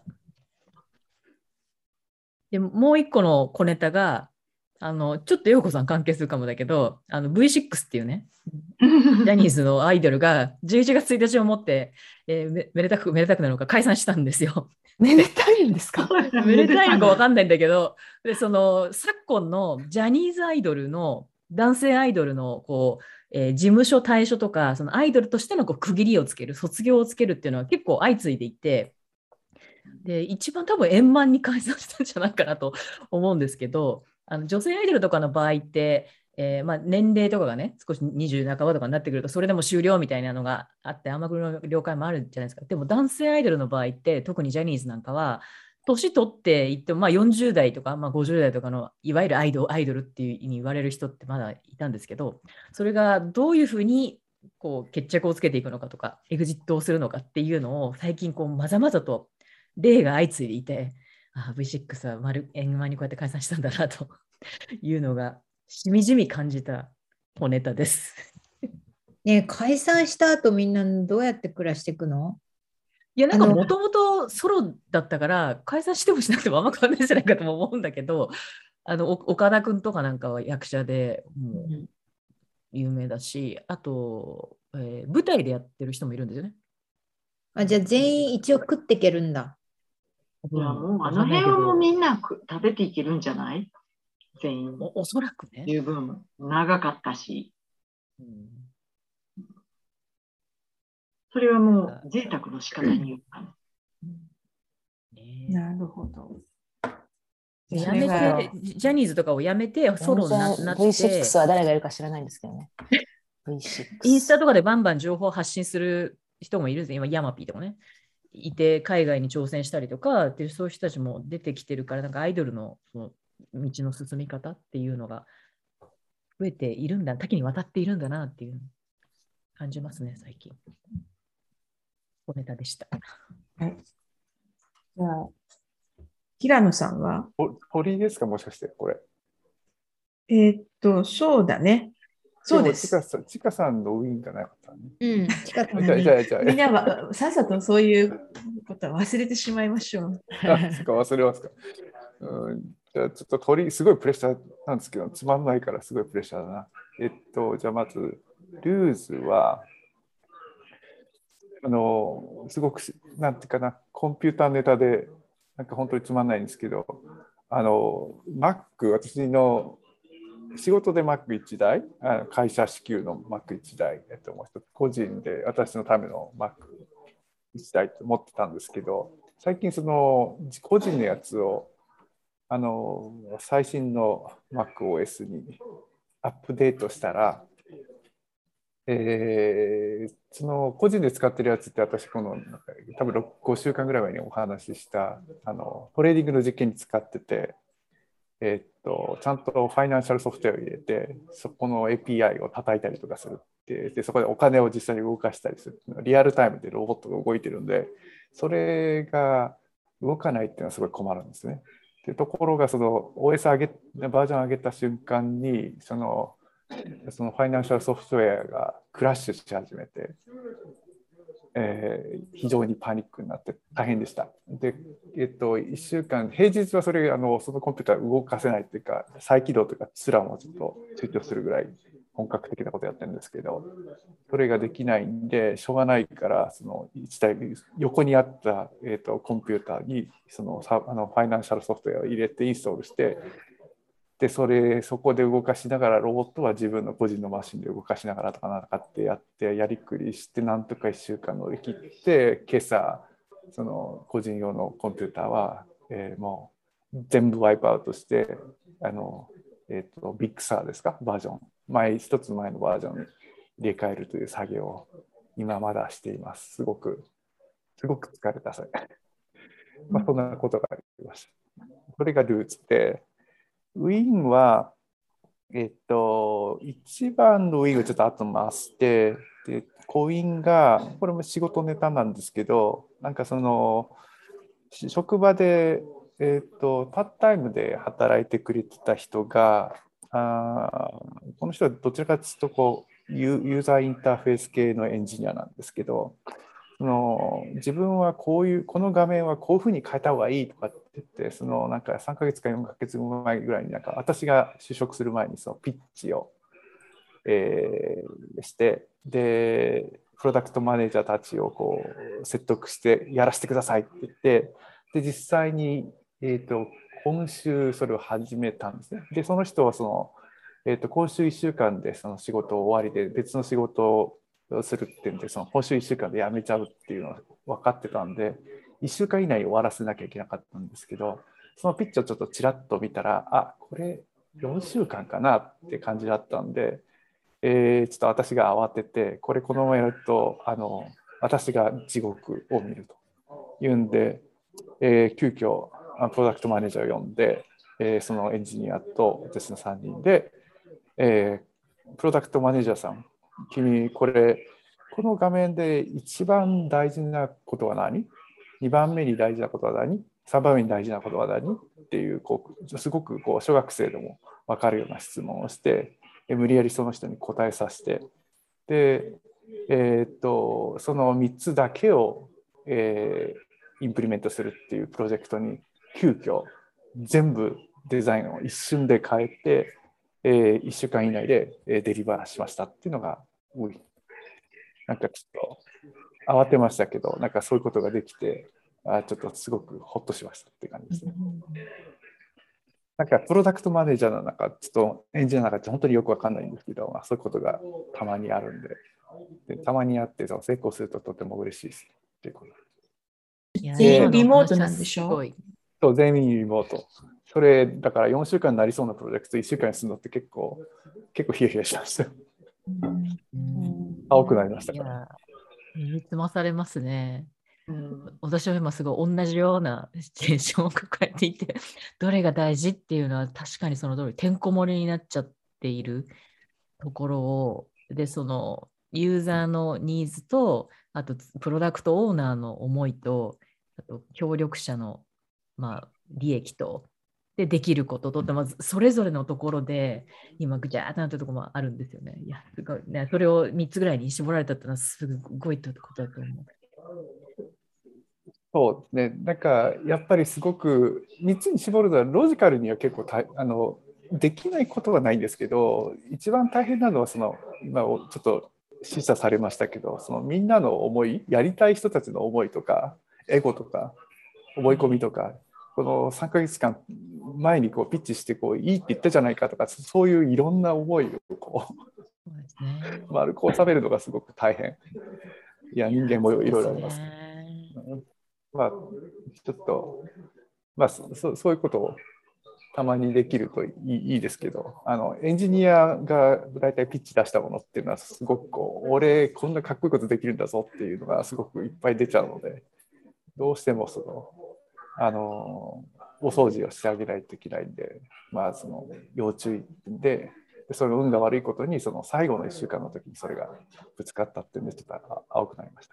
でもう一個の小ネタが、ちょっと陽子さん関係するかもだけど、V6 っていうね、ジャニーズのアイドルが11月1日をもって、めでたくなるのか解散したんですよ。 めでたいんですか？ めでたいのか分かんないんだけど、で昨今のジャニーズアイドルの男性アイドルのこう、事務所退所とか、そのアイドルとしてのこう区切りをつける、卒業をつけるっていうのは結構相次いでいて、で一番多分円満に解散したんじゃないかなと思うんですけど、女性アイドルとかの場合って、年齢とかがね少し20半ばとかになってくるとそれでも終了みたいなのがあって甘くの了解もあるじゃないですか。でも男性アイドルの場合って特にジャニーズなんかは年取っていっても、40代とか、50代とかのいわゆるアイドルっていう意味に言われる人ってまだいたんですけど、それがどういうふうにこう決着をつけていくのかとかエグジットをするのかっていうのを最近こうまざまざと例が相次いでいて、V6 は円満にこうやって解散したんだなというのがしみじみ感じた小ネタです。 ね、解散した後みんなどうやって暮らしていくの？ いや、なんかもともとソロだったから解散してもしなくてもあんま変わんないんじゃないかとも思うんだけど、岡田君とかなんかは役者でもう有名だし、あと、舞台でやってる人もいるんですよね。 じゃあ全員一応食っていけるんだ。 いや、もうあの辺はもうみんな食べていけるんじゃない？全員。 おそらくね。 十分長かったし。それはもう贅沢の仕方によったなるほど。 やめて、ジャニーズとかをやめてソロになって。 V6 は誰がいるか知らないんですけどね。V6。 インスタとかでバンバン情報を発信する人もいるんですよ。今、ヤマピーとかね。いて、海外に挑戦したりとかっていう、そういう人たちも出てきてるから、なんかアイドルのその道の進み方っていうのが増えているんだ、多岐にわたっているんだなっていう感じますね、最近。小ネタでした。 はい。じゃあ、平野さんは鳥ですか、もしかして、これ。 そうだね。そうです。 ちかさんのウィンがなかったね。 うん、ちかさんじゃあ。 みんなはさっさとそういうことは忘れてしまいましょう。 忘れますか。じゃあちょっとすごいプレッシャーなんですけど、つまんないからすごいプレッシャーだな。じゃあまず、ルーズは、すごく、なんていうかな、コンピューターネタで、なんか本当につまんないんですけど、Mac、私の仕事で Mac1 台、会社支給の Mac1 台、もう一つ個人で私のための Mac1 台と持ってたんですけど、最近その個人のやつを最新の MacOS にアップデートしたら、その個人で使ってるやつって私多分5週間ぐらい前にお話ししたトレーディングの実験に使ってて、ちゃんとファイナンシャルソフトウェアを入れてそこの API を叩いたりとかするでそこでお金を実際に動かしたりするリアルタイムでロボットが動いてるんで、それが動かないっていうのはすごい困るんですね。でところがその OS バージョン上げた瞬間にそのそのファイナンシャルソフトウェアがクラッシュし始めて、非常にパニックになって大変でした。で、1週間、平日はそのコンピューター動かせないというか、再起動というかすらもちょっと躊躇するぐらい本格的なことやってるんですけど、それができないんで、しょうがないから、その1台横にあった、コンピューターにそのファイナンシャルソフトウェアを入れてインストールして、でそこで動かしながら、ロボットは自分の個人のマシンで動かしながらとかなんかってやってやりくりして、なんとか1週間乗り切って、今朝その個人用のコンピューターは、もう全部ワイプアウトして、ビッグサーですか、バージョン一つ前のバージョンに入れ替えるという作業を今まだしています。すごく疲れたそれ、そんなことがありました。それがルーツで、ウィンは、一番のウィンをちょっと後回して、で、コインが、これも仕事ネタなんですけど、なんかその、職場で、パートタイムで働いてくれてた人が、この人はどちらかというとユーザーインターフェース系のエンジニアなんですけど、自分はこの画面はこういうふうに変えた方がいいとかって言って、なんか3ヶ月か4ヶ月前ぐらいになんか私が就職する前にそのピッチを、して、でプロダクトマネージャーたちを説得してやらせてくださいって言って、で実際に、今週それを始めたんですね。でその人は今週1週間でその仕事終わりで別の仕事をするっていうんで、その今週1週間で辞めちゃうっていうのが分かってたんで、1週間以内に終わらせなきゃいけなかったんですけど、そのピッチをちょっとちらっと見たら、これ4週間かなって感じだったんで、ちょっと私が慌てて、このままやると私が地獄を見るというんで、急遽プロダクトマネージャーを呼んで、そのエンジニアと私の3人で、プロダクトマネージャーさん、君この画面で一番大事なことは何？ 2 番目に大事なことは何？ 3 番目に大事なことは何？っていう、すごく小学生でも分かるような質問をして、無理やりその人に答えさせて、で、その3つだけを、インプリメントするっていうプロジェクトに急遽全部デザインを一瞬で変えて、1週間以内でデリバーしましたっていうのが多い。なんかちょっと慌てましたけど、なんかそういうことができて、ちょっとすごくほっとしましたっていう感じですね。なんかプロダクトマネージャーの中、ちょっとエンジニアの中って本当によくわかんないんですけど、そういうことがたまにあるんで、たまにあって、成功するととても嬉しいですっていうこと。 全員リモートなんでしょ？ そう、全員リモート。それだから4週間になりそうなプロジェクト1週間にするのって結構ヒヤヒヤしました。青くなりましたから。 身につまされますね。私は今すごい同じようなシチュエーションを抱えていて、どれが大事っていうのは確かにその通り、てんこ盛りになっちゃっているところを、で、そのユーザーのニーズと、あとプロダクトオーナーの思いと、あと協力者の、利益と、できることとって、まずそれぞれのところで今ぐちゃーっとなったところもあるんですよね。いや、すごいね。それを3つぐらいに絞られたっていうのはすごいってことだと思う。 そうですね。なんかやっぱりすごく3つに絞るのはロジカルには結構できないことはないんですけど、一番大変なのは今ちょっと示唆されましたけど、みんなの思い、やりたい人たちの思いとかエゴとか思い込みとか、この3ヶ月間前にピッチしていいって言ったじゃないかとか、そういういろんな思いを丸く収めるのがすごく大変。いや、人間もいろいろありますけど。ちょっと、そういうことをたまにできるといいですけど、エンジニアが大体ピッチ出したものっていうのはすごく俺こんなかっこいいことできるんだぞっていうのがすごくいっぱい出ちゃうので、どうしてもお掃除をしてあげないといけないんで、要注意で、その運が悪いことに最後の1週間の時にそれがぶつかったっていうんで、ちょっと青くなりました。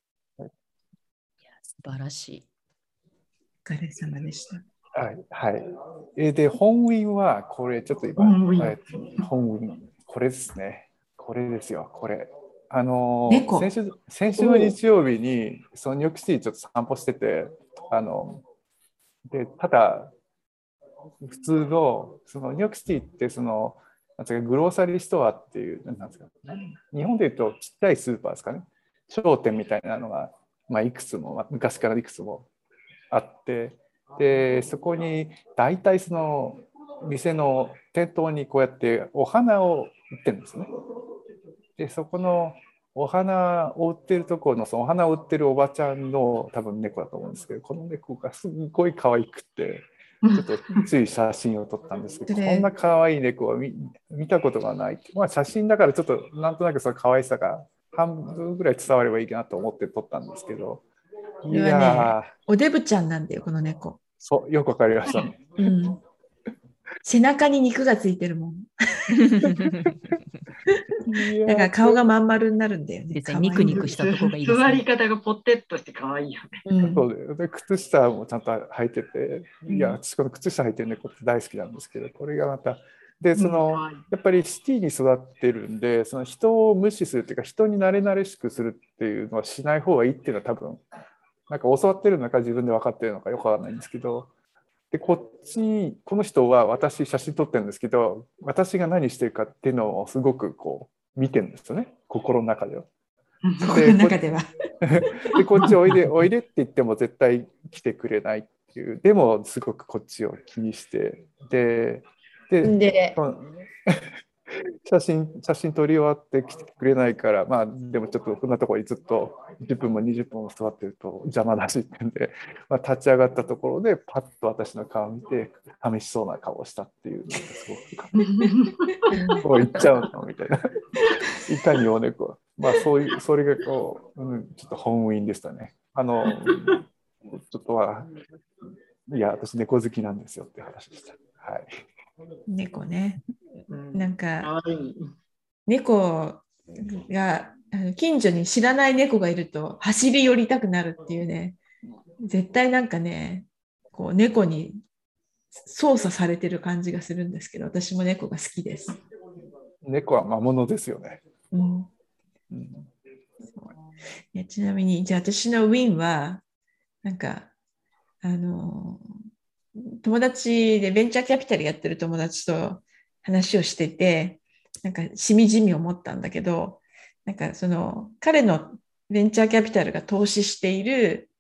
素晴らしい。 お疲れ様でした。 はい。はい。で、本ウィンは、これちょっと今、本ウィン。 これですね。これですよ、これ。 猫。 先週の日曜日にそのニューヨークシティちょっと散歩してて、でただ普通のそのニューヨークシティってそのなんですかグローサリーストアっていうなんですか、日本でいうとちっちゃいスーパーですかね、商店みたいなのが、まあ、いくつも、昔からいくつもあって、でそこに大体その店の店頭にこうやってお花を売ってるんですね。でそこのお花を売ってるところのそのお花を売ってるおばちゃんの多分猫だと思うんですけど、この猫がすごい可愛くてちょっとつい写真を撮ったんですけど、こんな可愛い猫は 見たことがない。まあ、写真だからちょっとなんとなくその可愛さが半分ぐらい伝わればいいかなと思って撮ったんですけど、 いやー、おデブちゃんなんだよこの猫。 そうよくわかりましたね。 背中に肉がついてるもん。だから顔がまん丸になるんだよね。 ニクニクしたとこがいいですね。 座り方がポテッとして可愛いよね。 そうで靴下もちゃんと履いてて、いや私この靴下履いてる猫って大好きなんですけど、これがまたでその、やっぱりシティに育ってるんで、その人を無視するっていうか人に慣れ慣れしくするっていうのはしない方がいいっていうのは多分なんか教わってるのか自分で分かってるのかよくわからないんですけど、でこの人は私写真撮ってるんですけど、私が何してるかっていうのをすごくこう見てるんですよね、心の中では。 心の中ではでこっちおいでおいでって言っても絶対来てくれないっていう、でもすごくこっちを気にしてで写真撮り終わって来てくれないから、まあでもちょっとこんなところにずっと10分も20分も座ってると邪魔だしってんで、まあ、立ち上がったところでパッと私の顔を見て寂しそうな顔をしたっていうのがすごくもう行っちゃうのみたいないかにお猫、まあそれがこう、ちょっと本意でしたね。ちょっといや私猫好きなんですよって話でした。はい。 猫ね。なんか猫が近所に知らない猫がいると走り寄りたくなるっていうね、絶対なんかねこう猫に操作されてる感じがするんですけど、私も猫が好きです。 猫は魔物ですよね。 ちなみにじゃあ私のウィンはなんか友達でベンチャーキャピタルやってる友達と話をしてて、なんかしみじみ思ったんだけど、なんかその彼のベンチャーキャピタルが投資している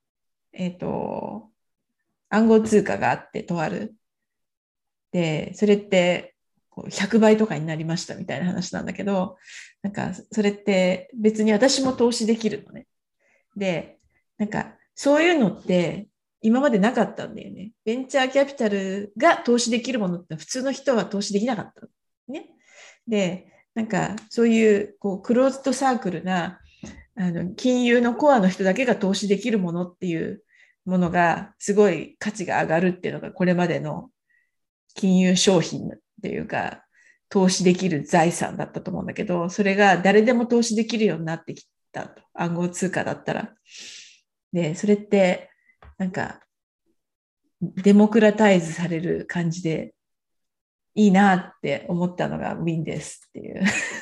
暗号通貨があって、とあるでそれって100倍とかになりましたみたいな話なんだけど、なんかそれって別に私も投資できるのね。でなんかそういうのって今までなかったんだよね。ベンチャーキャピタルが投資できるものって普通の人は投資できなかったのね。で、なんかそういうクローズドサークルな金融のコアの人だけが投資できるものっていうものがすごい価値が上がるっていうのがこれまでの金融商品っていうか投資できる財産だったと思うんだけど、それが誰でも投資できるようになってきたと。暗号通貨だったら。で、それってなんかデモクラタイズされる感じでいいなって思ったのがウィンですっていう。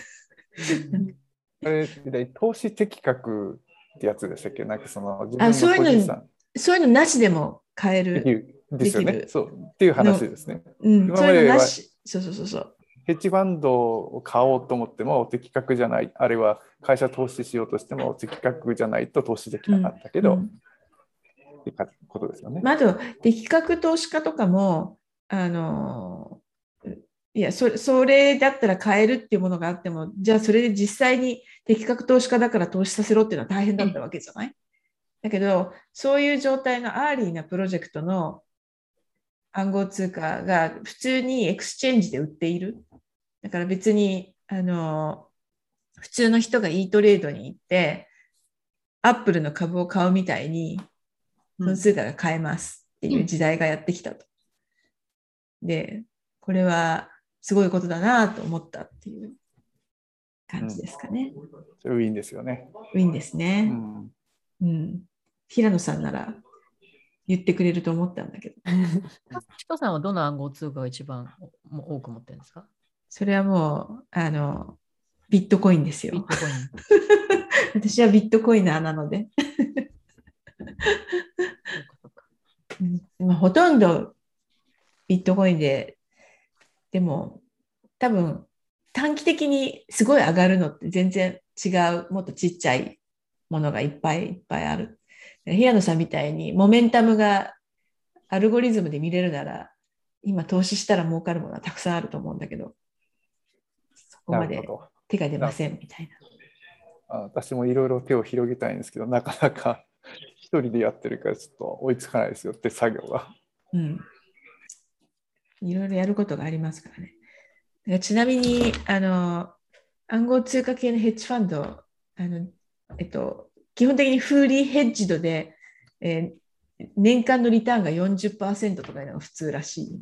あれ投資的確ってやつでしたっけ？なんかその自分の個人資産そういうのなしでも買えるですよね。そうっていう話ですね。 今まではそう。 ヘッジファンドを買おうと思っても適格じゃない、あるいは会社投資しようとしても適格じゃないと投資できなかったけど、ってことですよね。 あと適格投資家とかもいやそれだったら買えるっていうものがあっても、じゃあそれで実際に適格投資家だから投資させろっていうのは大変だったわけじゃない？だけどそういう状態のアーリーなプロジェクトの暗号通貨が普通にエクスチェンジで売っている。だから別に普通の人が E トレードに行ってアップルの株を買うみたいにその通貨が買えますっていう時代がやってきたと。でこれはすごいことだなと思ったっていう感じですかね。 ウィンですよね。 ウィンですね。平野さんなら言ってくれると思ったんだけど。 チコさんはどの暗号通貨が一番多く持ってるんですか？ それはもうビットコインですよ。 ビットコイン。 私はビットコイナーなので。ほとんどビットコインで、でも多分短期的にすごい上がるのって全然違う、もっとちっちゃいものがいっぱいいっぱいある。平野さんみたいにモメンタムがアルゴリズムで見れるなら、今投資したら儲かるものはたくさんあると思うんだけど、そこまで手が出ませんみたいな。 私もいろいろ手を広げたいんですけど、なかなか一人でやってるからちょっと追いつかないですよって作業が。 うん。いろいろやることがありますからね。ちなみに暗号通貨系のヘッジファンド、基本的にフーリーヘッジドで、年間のリターンが 40% とかいうのが普通らしい。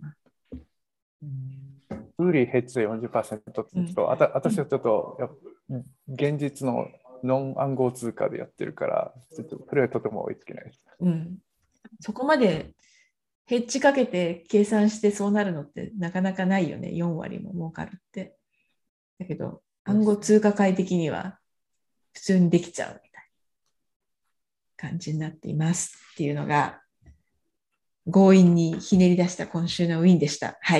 フーリーヘッジで 40% ってちょっと、私はちょっと現実のノン暗号通貨でやってるから、ちょっとそれはとても追いつけないです。 そこまでヘッジかけて計算してそうなるのってなかなかないよね。4割も儲かるって。だけど暗号通貨界的には普通にできちゃうみたいな感じになっていますっていうのが強引にひねり出した今週のウィンでした。はい。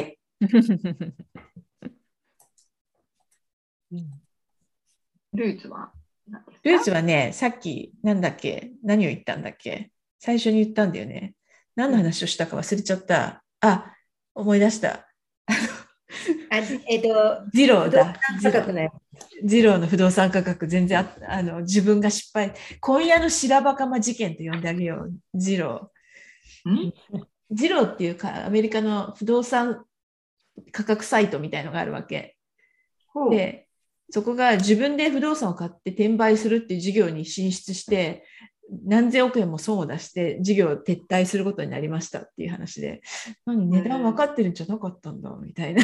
ルーツはルーツはね、さっき何を言ったんだっけ、最初に言ったんだよね。何の話をしたか忘れちゃった。思い出した。ジローだ。ジローの不動産価格、全然自分が失敗。今夜の白馬釜事件と呼んであげよう。ジロー。ジローっていうかアメリカの不動産価格サイトみたいのがあるわけ。で、そこが自分で不動産を買って転売するっていう事業に進出して、何千億円も損を出して事業を撤退することになりましたっていう話で、値段分かってるんじゃなかったんだみたいな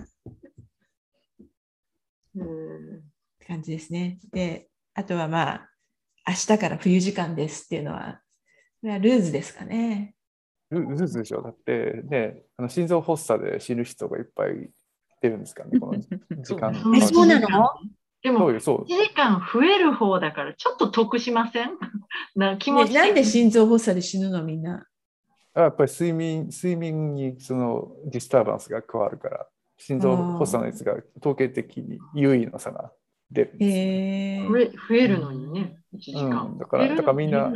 感じですね。で、あとは明日から冬時間ですっていうのは、これはルーズですかね。 ルーズでしょ。だってね、心臓発作で死ぬ人がいっぱい出るんですかね、この時間。 そうなの？ でも、1時間増える方だから、ちょっと得しません？気持ちなんで心臓発作で死ぬのみんな。 やっぱり睡眠にそのディスターバンスが加わるから、心臓発作の率が統計的に優位の差が出るんです。 増えるのにね、1時間。 だからみんな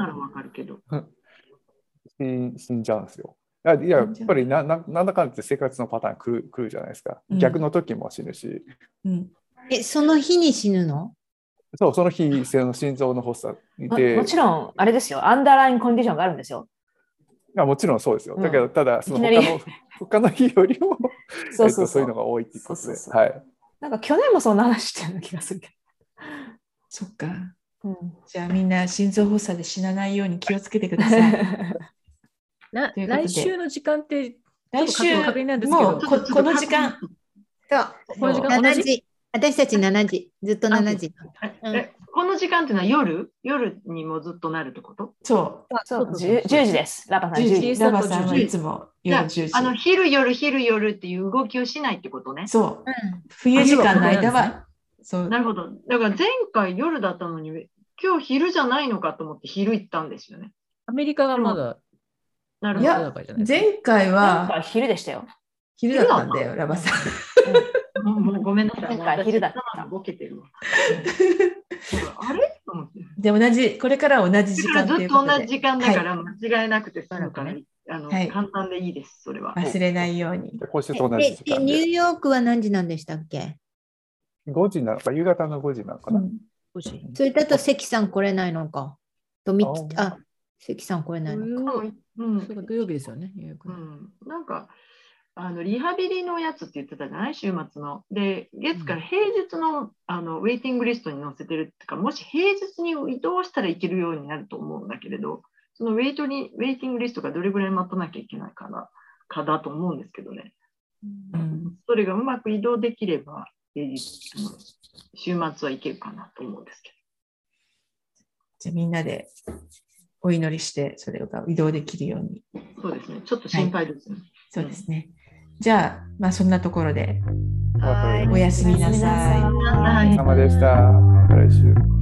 死んじゃうんですよ。やっぱりなんだかんだって生活のパターン来るじゃないですか。逆の時も死ぬし。 その日に死ぬの？ そう、その日、心臓の発作で。 もちろん、あれですよ、アンダーラインコンディションがあるんですよ。 もちろんそうですよ。だけど、ただ、他の日よりもそういうのが多いっていうことで。 なんか去年もそんな話してるような気がするけど。 そっか。じゃあみんな心臓発作で死なないように気をつけてください。 来週の時間って、 来週確認なんですけど、 この時間。 この時間同じ？ 私たち7時、ずっと7時。 この時間っていうのは夜にもずっとなるってこと？ そう、10時です。ラバさん10時。 ラバさんはいつも夜10時。 昼夜っていう動きをしないってことね。 そう。冬時間の間は。 なるほど。だから前回夜だったのに、今日昼じゃないのかと思って昼行ったんですよね。 アメリカはまだ。 いや、前回は昼でしたよ。 昼だったんだよ、ラバさん。 もうごめんなさい。 前回昼だった。 ボケてるわ。あれと思って。 でこれからは同じ時間ずっと同じ時間だから間違えなくて済むから、簡単でいいです、それは。 忘れないように。 ニューヨークは何時なんでしたっけ ？5時なのか、夕方の5時なのかな。 それだと関さん来れないのか。関さん来れないのか。 土曜日ですよね。 なんかリハビリのやつって言ってたじゃない、週末の。で、月から平日の、ウェイティングリストに載せてるっていうか、もし平日に移動したらいけるようになると思うんだけれど、そのウェイティングリストがどれぐらい待たなきゃいけないかだと思うんですけどね。それがうまく移動できれば、平日週末はいけるかなと思うんですけど。 じゃあみんなでお祈りして、それが移動できるように。 そうですね。ちょっと心配ですね。 そうですね。 じゃあ、まあそんなところではい。 おやすみなさい。 お疲れ様でした。また来週。